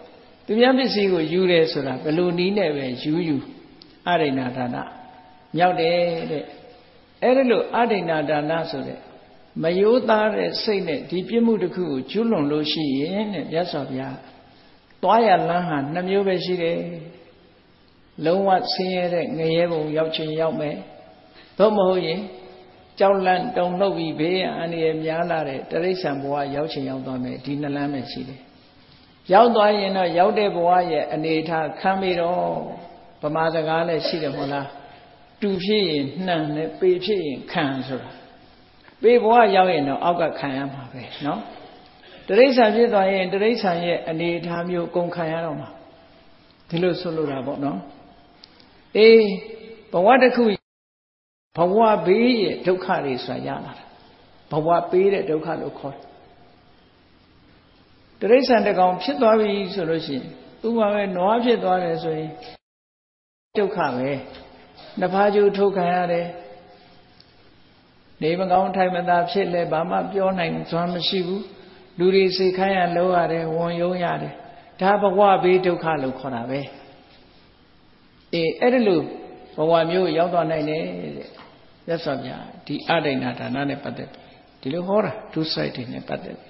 သူများပစ္စည်းကိုယူတယ်ဆိုတာဘယ်လိုနည်းနဲ့ပဲယူယူအဒိဏဒါနမြောက်တယ်တဲ့အဲ့ဒါလို့အဒိဏဒါနဆိုတဲ့မယိုးသားတဲ့စိတ်နဲ့ဒီပြစ်မှုတစ်ခုကိုကျူးလွန်လို့ရှိရင်တဲ့မြတ်စွာဘုရားသွားရလမ်းဟာနှမျိုးပဲရှိတယ်လုံးဝဆင်းရဲတဲ့ငရဲဘုံရောက်ခြင်းရောက်မယ်သို့မဟုတ်ရင်ကြောက်လန့်တုန်လှုပ်ပြီးဘေးရန်အန္တရာယ်များလာတဲ့တိရစ္ဆာန်ဘဝရောက်ခြင်းရောက်သွားမယ်ဒီနှလမ်းပဲရှိတယ်ရောက်သွားရင်တော့ရောက်တဲ့ဘဝရဲ့အနေထားခံပြီးတော့ဗမာစကားလည်းရှိတယ်မဟုတ်လားတူဖြစ်ရင်နှံနဲ့ပေဖြစ်ရင်ခံဆိုတာပေဘဝရောက်ရင်တော့အောက်ကခံရမှာပဲเนาะတိရစ္ဆာန်ဖြစ်သွားရင်တိရစ္ဆာန်ရဲ့အနေထားမျိုးကုန်ခံရတော့မှာဒီလိုဆိုလိုတာပေါ့เนาะအေးဘဝတစ်ခုဘဝဘေးရဲ့ဒုက္ခတွေဆိုတာရလာတာဘဝပေးတဲ့ဒုက္ခလို့ခေါ်တယ်တိရစ္ဆာန်တစ်ကောင်ဖြစ်သွားပြီဆိုလို့ရှိရင်သူ့မှာပဲနွားဖြစ်သွားတယ်ဆိုရင်ဒုက္ခပဲနှစ်ဖားကျိုးထုတ်ခံရတယ်နေမကောင်းထိုင်မသာဖြစ်လဲဘာမှပြောနိုင်စွမ်းမရှိဘူးလူတွေစိတ်ခိုင်းရလို့ရတယ်ဝန်ယုံရတယ်ဒါဘဝဘေးဒုက္ခလို့ခေါ်တာပဲအေးအဲ့ဒါလို့ဘဝမျိုးရောက်သွားနိုင်တယ်တဲ့မြတ်စွာဘုရားဒီအဒိဏဒါနနဲ့ပတ်သက်ဒီလိုဟောတာဒုစိုက်တွေနဲ့ပတ်သက်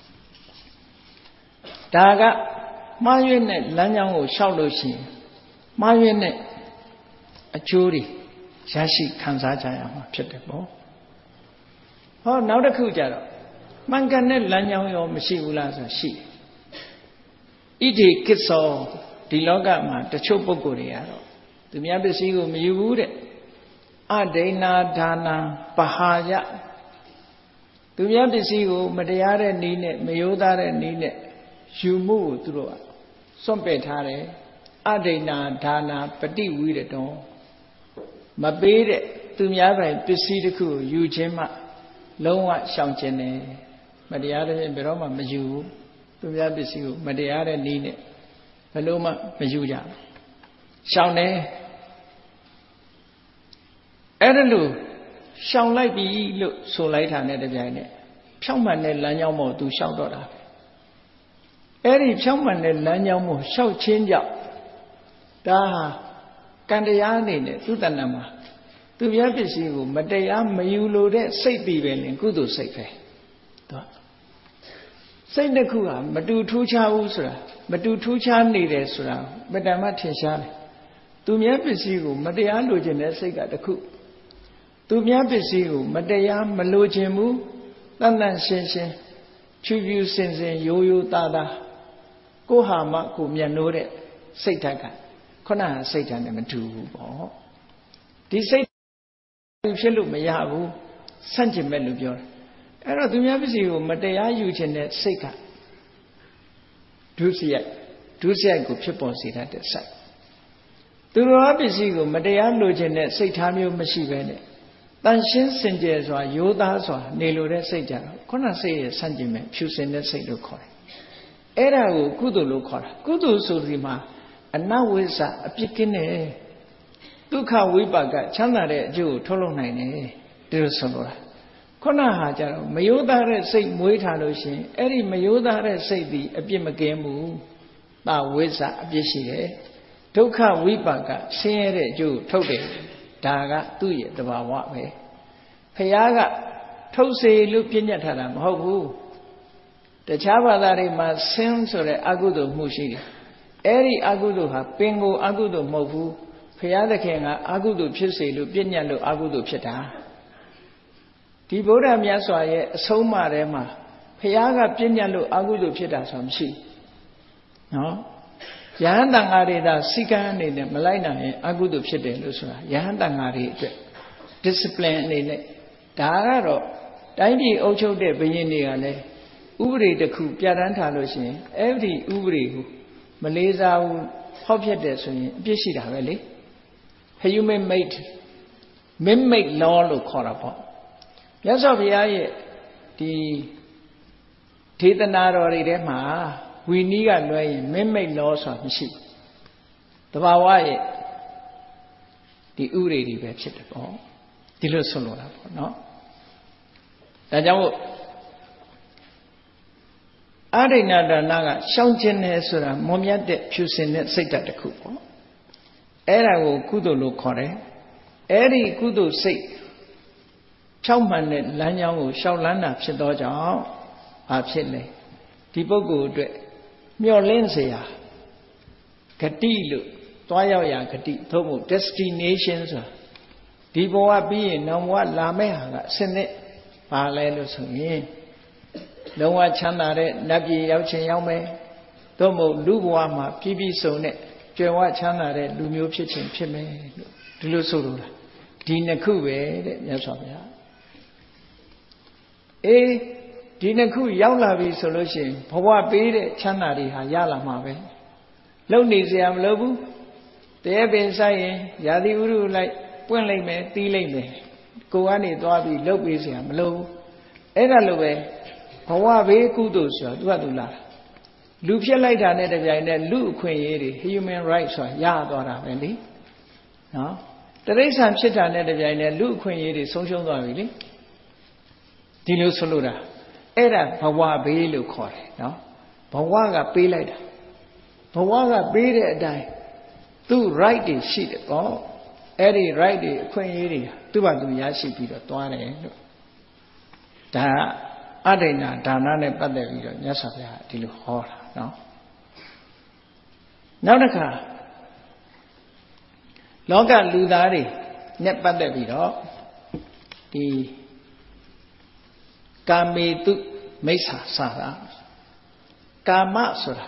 ဒါကမှားရွေးတဲ့လမ်းကြောင်းကိုရှောက်လို့ရှိရင်မှားရွေးတဲ့အကျိုးတွေရရှိခံစားကြရမှာဖြစ်တယ်ပေါ့ဟောနောက်တစ်ခုကြတော့မှန်ကန်တဲ့လမ်းကြောင်းရောမရှိဘူးလားဆိုရှိဣတိကိစ္ဆောဒီလောကမှာတချို့ပုဂ္ဂိုလ်တွေကတော့သူများပစ္စည်းကိုမယူဘူးတဲ့အဒိဏဒါနပဟာယသူများပစ္စည်းကိုမတရားတဲ့နည်းနဲ့မယိုးသားတဲ့နည်းနဲ့ယူမှုကိုသူတို့ကစွန့်ပယ်ထားတယ်အဒိဏဒါနပฏิဝိရတောမပေးတဲ့သူများပိုင်ပစ္စည်းတစ်ခုကိုယူခြင်းမှလုံးဝရှောင်ကျင်တယ်မတရားတဲ့ဘယ်တော့မှမယူဘူးသူများပစ္စည်းကိုမတရားတဲ့နည်းနဲ့ဘယ်လို့မှမယူကြဘူးရှောင်တယ်အဲ့ဒါလို့ရှောင်လိုက်ပြီလို့ဆိုလိုက်တာနဲ့တပြိုင်နက်ဖြောင့်မှန်တဲ့လမ်းကြောင်းပေါ်သူရှောက်တော့တာအဲ့ဒီဖြောင့်မှန်တဲ့လမ်းကြောင်းပေါ်ရှောက်ခြင်းကြောင့်ဒါဟာကံတရားအနေနဲ့သူတဏ္ဍမှာသူများပစ္စည်းကိုမတရားမယူလို့တဲ့စိတ်ပြီးပဲလင်ကုသိုလ်စိတ်ပဲတော့စိတ်တစ်ခုဟာမတူထူးခြားဘူးဆိုတာမတူထူးခြားနေတယ်ဆိုတာပတ္တမထင်ရှားတယ်သူများပစ္စည်းကိုမတရားလိုချင်တဲ့စိတ်ကတစ်ခုသူများပစ္စည်းကိုမတရားမလိုချင်ဘူးတန်တန်ရှင်းရှင်းဖြူဖြူစင်စင်ရိုးရိုးသားသားကိုဟာမကိုမျက်နှိုးတဲ့စိတ်ဓာတ်ကခုနကစိတ်ဓာတ်နဲ့မတူဘူးပေါ့ဒီစိတ်ဖြစ်လို့မရဘူးဆန့်ကျင်မဲ့လို့ပြောတယ်အဲ့တော့သူများပစ္စည်းကိုမတရားယူခြင်းတဲ့စိတ်ကဒုစရိုက်ဒုစရိုက်ကိုဖြစ်ပေါ်စေတတ်တဲ့စိတ်သူတော်ပစ္စည်းကိုမတရားလိုချင်တဲ့စိတ်ထားမျိုးမရှိဘဲနဲ့တန်ရှင်းစင်ကြယ်စွာရိုးသားစွာနေလိုတဲ့စိတ်ကြတော့ခုနစိတ်ရဲ့ဆန့်ကျင်မဲ့ဖြူစင်တဲ့စိတ်လို့ခေါ်တယ်အဲ့ဒါကိုကုသိုလ်လို့ခေါ်တာကုသိုလ်ဆိုဒီမှာအနဝိဇ္ဇအပြစ်ကင်းတယ်ဒုက္ခဝိပါကချမ်းသာတဲ့အကျိုးကိုထုတ်လုပ်နိုင်တယ်ဒီလိုဆိုလိုတာခုနဟာကြတော့မယိုးသားတဲ့စိတ်မွေးထားလို့ရှိရင်အဲ့ဒီမယိုးသားတဲ့စိတ်ဒီအပြစ်မကင်းဘူးတာဝိဇ္ဇအပြစ်ရှိတယ်ဒုက္ခဝိပါကဆင်းရဲတဲ့အကျိုးထုတ်တယ်ဒါကသူ့ရဲ့တဘာဝပဲဖះကထုတ်စေလို့ပြညတ်ထားတာမဟုတ်ဘူးတခြားဘာသာတွေမှာဆင်းဆိုတဲ့အကုသိုလ်မှုရှိတယ်အဲ့ဒီအကုသိုလ်ဟာပင်ကိုအကုသိုလ်မဟုတ်ဘူးဖះသခင်ကအကုသိုလ်ဖြစ်စေလို့ပြညတ်လို့အကုသိုလ်ဖြစ်တာဒီဗုဒ္ဓမြတ်စွာရဲ့အဆုံးအမထဲမှာဖះကပြညတ်လို့အကုသိုလ်ဖြစ်တာဆိုတာမရှိနော်ယဟန်တန်ဃာတွေဒါစိကံအနေနဲ့မလိုက်နိုင်ရင်အကုသိုလ်ဖြစ်တယ်လို့ဆိုတာယဟန်တန်ဃာတွေအတွက် discipline အနေနဲ့ဒါကတော့တိုင်းပြည်အုပ်ချုပ်တဲ့ဘုရင်တွေကလည်းဥပဒေတစ်ခုပြဋ္ဌာန်းထားလို့ရှိရင်အဲ့ဒီဥပဒေကိုမလေးစားဘူးဖောက်ဖျက်တယ်ဆိုရင်အပြစ်ရှိတာပဲလေ human made man made law လို့ခေါ်တာပေါ့မြတ်စွာဘုရားရဲ့ဒီဒေသနာတော်တွေထဲမှာဝီနည်းကလွှဲရင် man made law ဆိုတာမရှိဘူးတဘာဝရဲ့ဒီဥပဒေတွေပဲဖြစ်တယ်ပေါ့ဒီလိုဆိုလိုတာပေါ့နော်ဒါကြောင့်အအာရိဏဒါနကရှောင်ကျင်တယ်ဆိုတာမွန်မြတ်တဲ့ဖြူစင်တဲ့စိတ်ဓာတ်တစ်ခုပေါ့အဲ့ဒါကိုကုသိုလ်လို့ခေါ်တယ်အဲ့ဒီကုသိုလ်စိတ်ဖြောင့်မှန်တဲ့လမ်းကြောင်းကိုရှောက်လန်းတာဖြစ်သောကြောင့်ဘာဖြစ်လဲဒီပုဂ္ဂိုလ်အတွက်မျှော်လင့်เสียဂတိလို့တွားရောက်ရာဂတိသို့မဟုတ် destination ဆိုတာဒီဘဝပြီးရင်နောက်ဘဝလာမယ့်ဟာကအစနစ်ပါလဲလို့ဆိုရင်လုံးဝချမ်းသာတဲ့နတ်ပြည်ရောက်ခြင်းရောက်မယ်သို့မဟုတ်လူဘဝမှာပြည့်ပြည့်စုံတဲ့ကြွယ်ဝချမ်းသာတဲ့လူမျိုးဖြစ်ခြင်းဖြစ်မယ်လို့ဒီလိုဆိုလိုတာဒီနှစ်ခုပဲတဲ့မြတ်စွာဘုရားအေးဒီနှစ်ခုရောက်လာပြီဆိုလို့ရှိရင်ဘဝပေးတဲ့ချမ်းသာတွေဟာရလာမှာပဲလုံနေเสียမလို့ဘူးတရေပင်ဆိုင်ရင်ရာသီဥတုလိုက်ပွင့်လိုက်မယ်တီးလိုက်မယ်ကိုကနေသွားပြီးလှုပ်ပေးเสียမလို့အဲ့ဒါလိုပဲဘဝဘေးကုသိုလ်ဆိုတော့သူကသူလာလူဖြစ်လိုက်တာနဲ့တပြိုင်နက်လူအခွင့်အရေးတွေ human rights ဆိုတာရသွားတာပဲလေနော်တရိစ္ဆာန်ဖြစ်တာနဲ့တပြိုင်နက်လူအခွင့်အရေးတွေဆုံးရှုံးသွားပြီလေဒီလိုဆိုလို့တာအဲ့ဒါဘဝဘေးလို့ခေါ်တယ်နော်ဘဝကပေးလိုက်တာဘဝကပေးတဲ့အတိုင်းသူ right တွေရှိတယ်ပေါ့အဲ့ဒီ right တွေအခွင့်အရေးတွေသူ့ဘာသူရရှိပြီးတော့သွားတယ်လို့ဒါအဒိဏဒါနနဲ့ပတ်သက်ပြီးတော့မြတ်စွာဘုရားဒီလိုဟောတာနော်နောက်တစ်ခါလောကလူသားတွေနဲ့ပတ်သက်ပြီးတော့ဒီကာမေတုမိစ္ဆာစာတာကာမဆိုတာ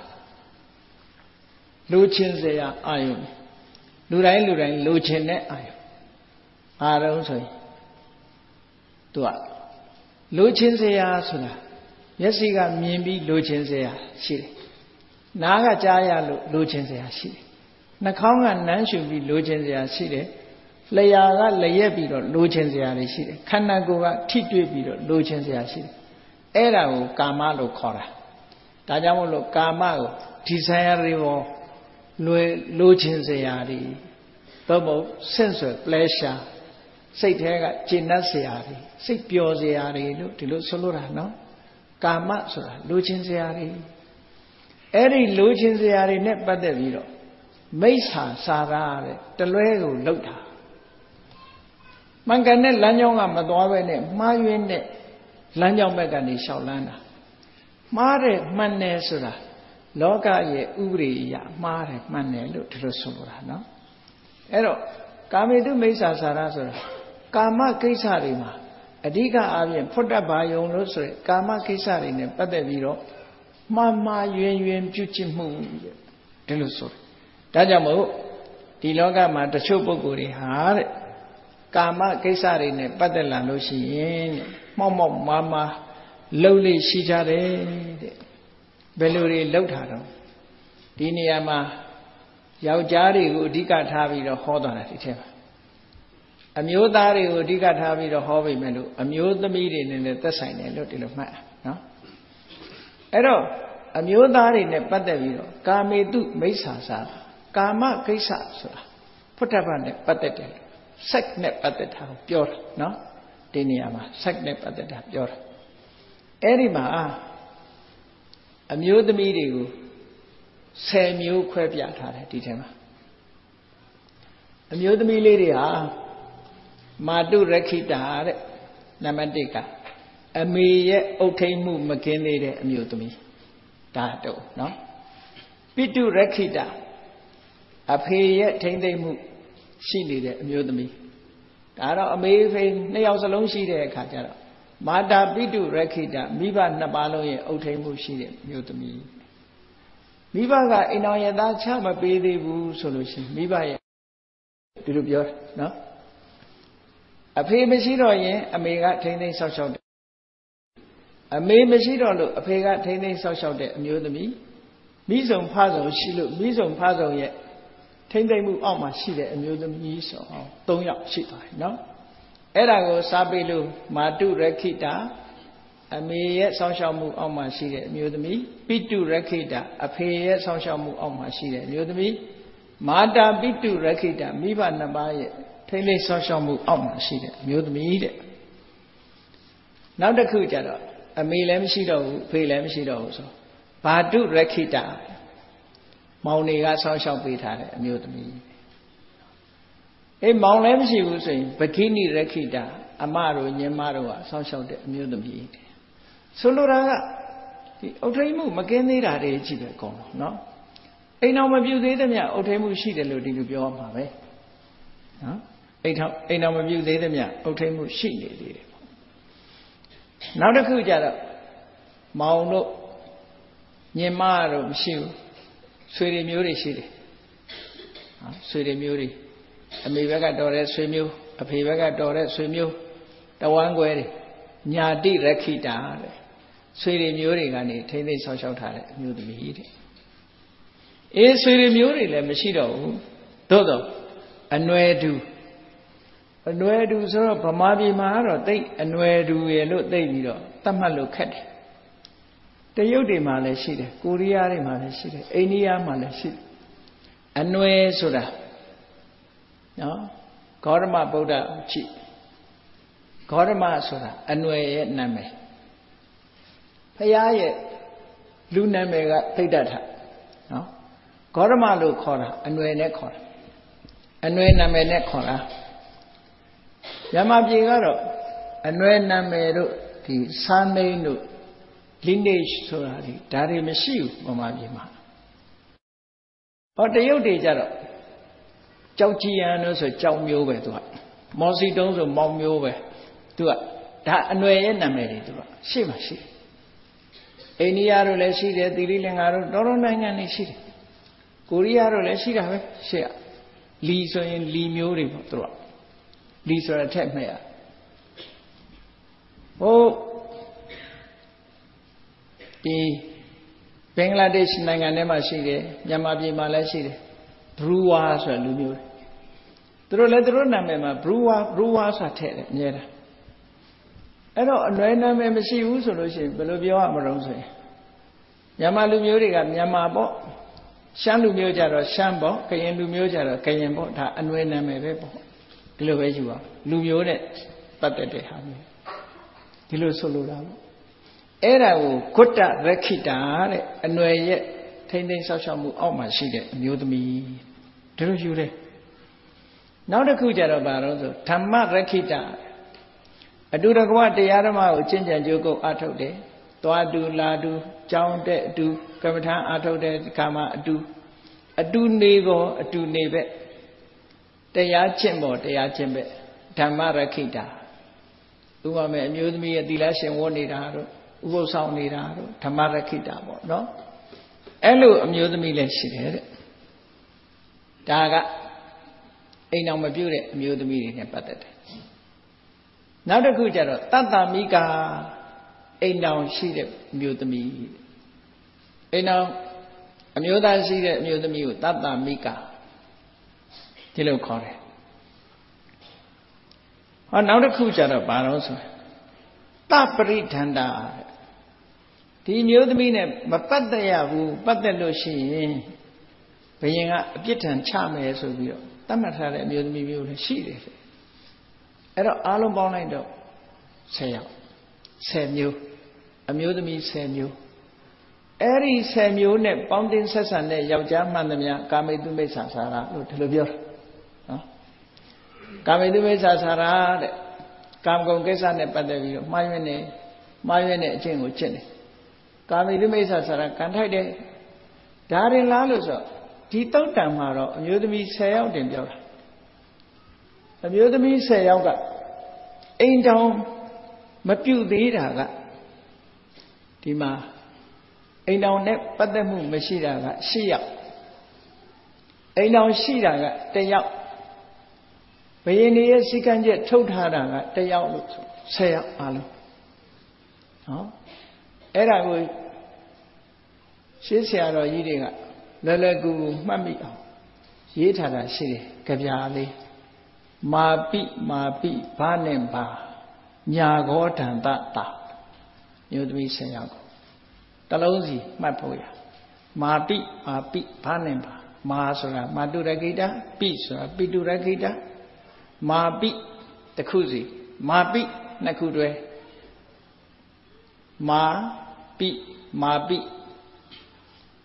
လူချင်းစရာအာယုန်လူတိုင်းလူတိုင်းလူချင်းတဲ့အာယုန်အားလုံးဆိုရင်သူကလူချင်းစရာဆိုတာမျက်စိကမြင်ပြီးလူချင်းစရာရှိတယ်နားကကြားရလို့လူချင်းစရာရှိတယ်နှာခေါင်းကနမ်းရှုပြီးလူချင်းစရာရှိတယ်လျှာကလျက်ပြီးတော့လူချင်းစရာတွေရှိတယ်ခန္ဓာကိုယ်ကထိတွေ့ပြီးတော့လူချင်းစရာရှိတယ်အဲ့ဒါကိုကာမလို့ခေါ်တာဒါကြောင့်မို့လို့ကာမကို desire တွေပေါ်လွယ်လိုချင်စရာတွေသို့မဟုတ် sensual pleasure စိတ်ထဲကကျဉ်တ်စရာတွေစိတ်ပျော်စရာတွေလို့ဒီလိုဆိုလိုတာနော်ကာမဆိုတာလိုချင်စရာတွေအဲ့ဒီလိုချင်စရာတွေနဲ့ပတ်သက်ပြီးတော့မိစ္ဆာစာရတဲ့တလွဲကိုလှုပ်တာမှန်ကန်တဲ့လမ်းကြောင်းကမသွားဘဲနဲ့မှားယွင်းတဲ့လမ်းကြောင်းဘက်ကနေရှောက်လန်းတာမှားတယ်မှန်တယ်ဆိုတာလောကရဲ့ဥပဒေအရမှားတယ်မှန်တယ်လို့ဒီလိုဆိုလိုတာနော်အဲ့တော့ကာမေတုမိစ္ဆာစာရဆိုတာကာမကိစ္စတွေမှာအဓိကအားဖြင့်ဖွတ်တတ်ပါယုံလို့ဆိုရင်ကာမကိစ္စတွေနဲ့ပတ်သက်ပြီးတော့မှားမှားယွင်းယွင်းပြုကျင့်မှုဒီလိုဆိုတယ်ဒါကြောင့်မို့ဒီလောကမှာတချို့ပုဂ္ဂိုလ်တွေဟာတဲ့ကာမကိစ္စတွေနဲ့ပတ်သက်လာလို့ရှိရင်တဲ့မောက်မောက်မားမားလှုပ်လေရှိကြတယ်တဲ့ဘယ်လိုတွေလှုပ်တာတော့ဒီနေရာမှာယောက်ျားတွေကိုအဓိကထားပြီးတော့ဟောသွားတာဒီထဲမှာအမျိုးသားတွေကိုအဓိကထားပြီးတော့ဟောပေမဲ့လို့အမျိုးသမီးတွေနဲ့လည်းသက်ဆိုင်တယ်လို့ဒီလိုမှတ်နော်အဲ့တော့အမျိုးသားတွေနဲ့ပတ်သက်ပြီးတော့ကာမေတုမိစ္ဆာစာကာမကိစ္စဆိုတာဖွတ်တပ္ပနဲ့ပတ်သက်တယ် sex နဲ့ပတ်သက်တာကိုပြောတာနော်ဒီနေရာမှာ sex နဲ့ပတ်သက်တာပြောတာအဲ့ဒီမှာအမျိုးသမီးတွေကိုဆယ်မျိုးခွဲပြထားတယ်ဒီထဲမှာအမျိုးသမီးလေးတွေဟာမာတုရခိတာတဲ့နံပါတ်တစ်ကအမေရဲ့အုပ်ထိန်မှုမကင်းသေးတဲ့အမျိုးသမီးဒါတော့နော်ပိတုရခိတာအဖေရဲ့ထိမ့်သိမ့်မှုရှိနေတဲ့အမျိုးသမီးဒါတော့အမေဖေနှစ်ယောက်စလုံးရှိတဲ့အခါကျတော့မာတာပိတုရခိတာမိဘနှစ်ပါးလုံးရဲ့အုပ်ထိန်မှုရှိတဲ့မျိုးသမီးမိဘကအိမ်တော်ရဲ့သားချမပေးသေးဘူးဆိုလို့ရှိရင်မိဘရဲ့ဒီလိုပြောနော်အဖေမရှိတော့ရင်အမေကထိမ့်သိမ့်ဆောက်ရှောက်တယ်အမေမရှိတော့လို့အဖေကထိမ့်သိမ့်ဆောက်ရှောက်တဲ့အမျိုးသမီးမိဆုံဖဆုံရှိလို့မိဆုံဖဆုံရဲ့ထိမ့်သိမ့်မှုအောက်မှာရှိတဲ့အမျိုးသမီးဆိုအောင်၃ယောက်ရှိသွားတယ်နော်အဲ့ဒါကိုစားပေးလို့မာတုရခိတာအမေရဲ့ဆောင်းရှောက်မှုအောက်မှာရှိတဲ့အမျိုးသမီးပိတုရခိတာအဖေရဲ့ဆောင်းရှောက်မှုအောက်မှာရှိတဲ့အမျိုးသမီးမာတာပိတုရခိတာမိဘနှစ်ပါးရဲ့ထိမ့်သိမ့်ဆောင်းရှောက်မှုအောက်မှာရှိတဲ့အမျိုးသမီးတဲ့နောက်တစ်ခုကျတော့အမေလည်းမရှိတော့ဘူးအဖေလည်းမရှိတော့ဘူးဆိုဘာတုရခိတာမောင်တွေကဆောင်းရှောက်ပေးထားတယ်အမျိုးသမီးအေးမောင်လည်းမရှိဘူးဆိုရင်ပခိနိရခိတာအမတို့ညီမတို့ကဆောင်းရှောက်တဲ့အမျိုးသမီးဆိုလိုတာကဒီအုတ်ထိန်မှုမကင်းသေးတာတွေကြည့်ပဲအကုန်လုံးနော်အိမ်တော်မပြုသေးသမျှအုတ်ထိန်မှုရှိတယ်လို့ဒီလိုပြောမှာပဲနော်အိမ်တော်အိမ်တော်မပြုသေးသမျှအုတ်ထိန်မှုရှိနေသေးတယ်နောက်တစ်ခုကျတော့မောင်တို့ညီမတို့မရှိဘူးဆွေတွေမျိုးတွေရှိတယ်နော်ဆွေတွေမျိုးတွေအမေဘက်ကတော်တဲ့ဆွေမျိုးအဖေဘက်ကတော်တဲ့ဆွေမျိုးတဝမ်းကွဲတွေညာတိရခိတာတဲ့ဆွေတွေမျိုးတွေကနေထိမ့်သိမ့်ဆောက်ရှောက်ထားတဲ့အမျိုးသမီးတဲ့အေးဆွေတွေမျိုးတွေလည်းမရှိတော့ဘူးသို့တော့အနွယ်တူအနွယ်တူဆိုတော့ဗမာပြည်မှာကတော့တိတ်အနွယ်တူရလို့သိပြီးတော့သတ်မှတ်လို့ခက်တယ်တရုတ်တွေမှာလည်းရှိတယ်ကိုရီးယားတွေမှာလည်းရှိတယ်အိန္ဒိယမှာလည်းရှိတယ်အနွယ်ဆိုတာနော်ဂေါရမဗုဒ္ဓကြည့်ဂေါရမဆိုတာအနွယ်ရဲ့နာမည်ဖရာရဲ့လူနာမည်ကသိဒ္ဓထနော်ဂေါရမလို့ခေါ်တာအနွယ်နဲ့ခေါ်တာအနွယ်နာမည်နဲ့ခေါ်တာမြန်မာပြည်ကတော့အနွယ်နာမည်တို့ဒီစာနိမ့်တို့ lineage ဆိုတာဒီဒါတွေမရှိဘူးမြန်မာပြည်မှာဟောတရုတ်တွေကြတော့ကြောက်ကြည်ရန်လို့ဆိုကြောက်မျိုးပဲသူကမော်စီတုံးဆိုမောင်မျိုးပဲသူကဒါအနွယ်ရဲ့နာမည်တွေသူကရှိမှရှိအိန္ဒိယတို့လည်းရှိတယ်သီရိလင်္ကာတို့တော်တော်နိုင်ငံတွေရှိတယ်ကိုရီးယားတို့လည်းရှိတာပဲရှေ့ကလီဆိုရင်လီမျိုးတွေပေါ့သူကလီဆိုတာထက်မဲ့ရဟိုဒီဘင်္ဂလားဒေ့ရှ်နိုင်ငံထဲမှာရှိတယ်မြန်မာပြည်မှာလည်းရှိတယ်ဘရူဝါဆိုတဲ့လူမျိုးတွေသူတို့လည်းသူတို့နာမည်မှာဘရူဝါဘရူဝါဆိုတာထည့်တယ်အများတာအဲ့တော့အနွယ်နာမည်မရှိဘူးဆိုလို့ရှိရင်ဘယ်လိုပြောရမလို့ဆိုရင်မြန်မာလူမျိုးတွေကမြန်မာပေါ့ရှမ်းလူမျိုးကြတော့ရှမ်းပေါ့ကရင်လူမျိုးကြတော့ကရင်ပေါ့ဒါအနွယ်နာမည်ပဲပေါ့ဒီလိုပဲယူပါလူမျိုးနဲ့ပတ်သက်တဲ့ဟာမျိုးဒီလိုဆိုလိုတာပေါ့အဲ့ဒါကိုဂုတ္တရခိတာတဲ့အနွယ်ရဲ့ထိမ့်သိမ့်ဆောက်ရှောက်မှုအောက်မှာရှိတဲ့အမျိုးသမီးဒီလိုယူတယ်နောက်တစ်ခုကျတော့ဘာလို့ဆိုဓမ္မရခိတာအတူတကွတရားဓမ္မကိုကျင့်ကြံကြိုးကုပ်အားထုတ်တယ်သွားတူလာတူကြောင်းတဲ့အတူကမ္မထာအားထုတ်တဲ့ခါမှာအတူအတူနေကောအတူနေပဲတရားကျင့်ပေါ်တရားကျင့်ပဲဓမ္မရခိတာဥပမာအမျိုးသမီးရဲ့သီလရှင်ဝတ်နေတာတို့ဥပုသ်ဆောင်နေတာတို့ဓမ္မရခိတာပေါ့နော်အဲ့လိုအမျိုးသမီးလည်းရှိတယ်တဲ့ဒါကအိမ်အောင်မပြုတ်တဲ့အမျိုးသမီးတွေနဲ့ပတ်သက်တယ်နောက်တစ်ခုကျတော့တတ္တမိကာအိမ်အောင်ရှိတဲ့အမျိုးသမီးအိမ်အောင်အမျိုးသားရှိတဲ့အမျိုးသမီးကိုတတ္တမိကာဒီလိုခေါ်တယ်ဟောနောက်တစ်ခုကျတော့ဘာလို့ဆိုတပရိဒန္တာဒီမျိုးသမီးနဲ့မပတ်သက်ရဘူးပတ်သက်လို့ရှိရင်ဘုရင်ကအပြစ်ဒဏ်ချမယ်ဆိုပြီးတော့တတ်မှတ်ထားတဲ့အမျိုးသမီးမျိုးလည်းရှိတယ်အဲ့တော့အားလုံးပေါင်းလိုက်တော့ဆယ်ယောက်ဆယ်မျိုးအမျိုးသမီးဆယ်မျိုးအဲ့ဒီဆယ်မျိုးနဲ့ပေါင်းတင်ဆက်ဆံတဲ့ယောက်ျားမှန်သမျှကာမိတုမိစ္ဆာစာရလို့ဒီလိုပြောတာနော်ကာမိတုမိစ္ဆာစာရတဲ့ကာမဂုဏ်ကိစ္စနဲ့ပတ်သက်ပြီးတော့မှားယွင်းနေမှားယွင်းတဲ့အကျင့်ကိုကျင့်တယ်ကာမိတုမိစ္ဆာစာရကန်ထိုက်တယ်ဒါရင်လားလို့ဆိုဒီတုတ်တံမှာတော့အမျိုးသမီးဆယ်ယောက်တင်ပြောတာအမျိုးသမီးဆယ်ယောက်ကအိမ်တောင်မပြုတ်သေးတာကဒီမှာအိမ်တောင်နဲ့ပတ်သက်မှုမရှိတာကရှစ်ယောက်အိမ်တောင်ရှိတာကတစ်ယောက်ဘယင်းရဲ့စိကံချက်ထုတ်ထားတာကတစ်ယောက်လို့ဆိုဆယ်ယောက်အားလုံးနော်အဲ့ဒါကိုရှင်းဆရာတော်ကြီးတွေကလွယ်လွယ်ကူကူမှတ်မိအောင်ရေးထားတာရှိတယ်ကြပြလေးမာပိမာပိဘာနဲ့ဘာညာဂောဒန္တတာမျိုးသမီးဆယ်ယောက်တလုံးစီမှတ်ဖို့ရမာပိမာပိဘာနဲ့ဘာမာဆိုတာမာတုရခိတပိဆိုတာပိတုရခိတမာပိတစ်ခုစီမာပိနှစ်ခုတွဲမာပိမာပိ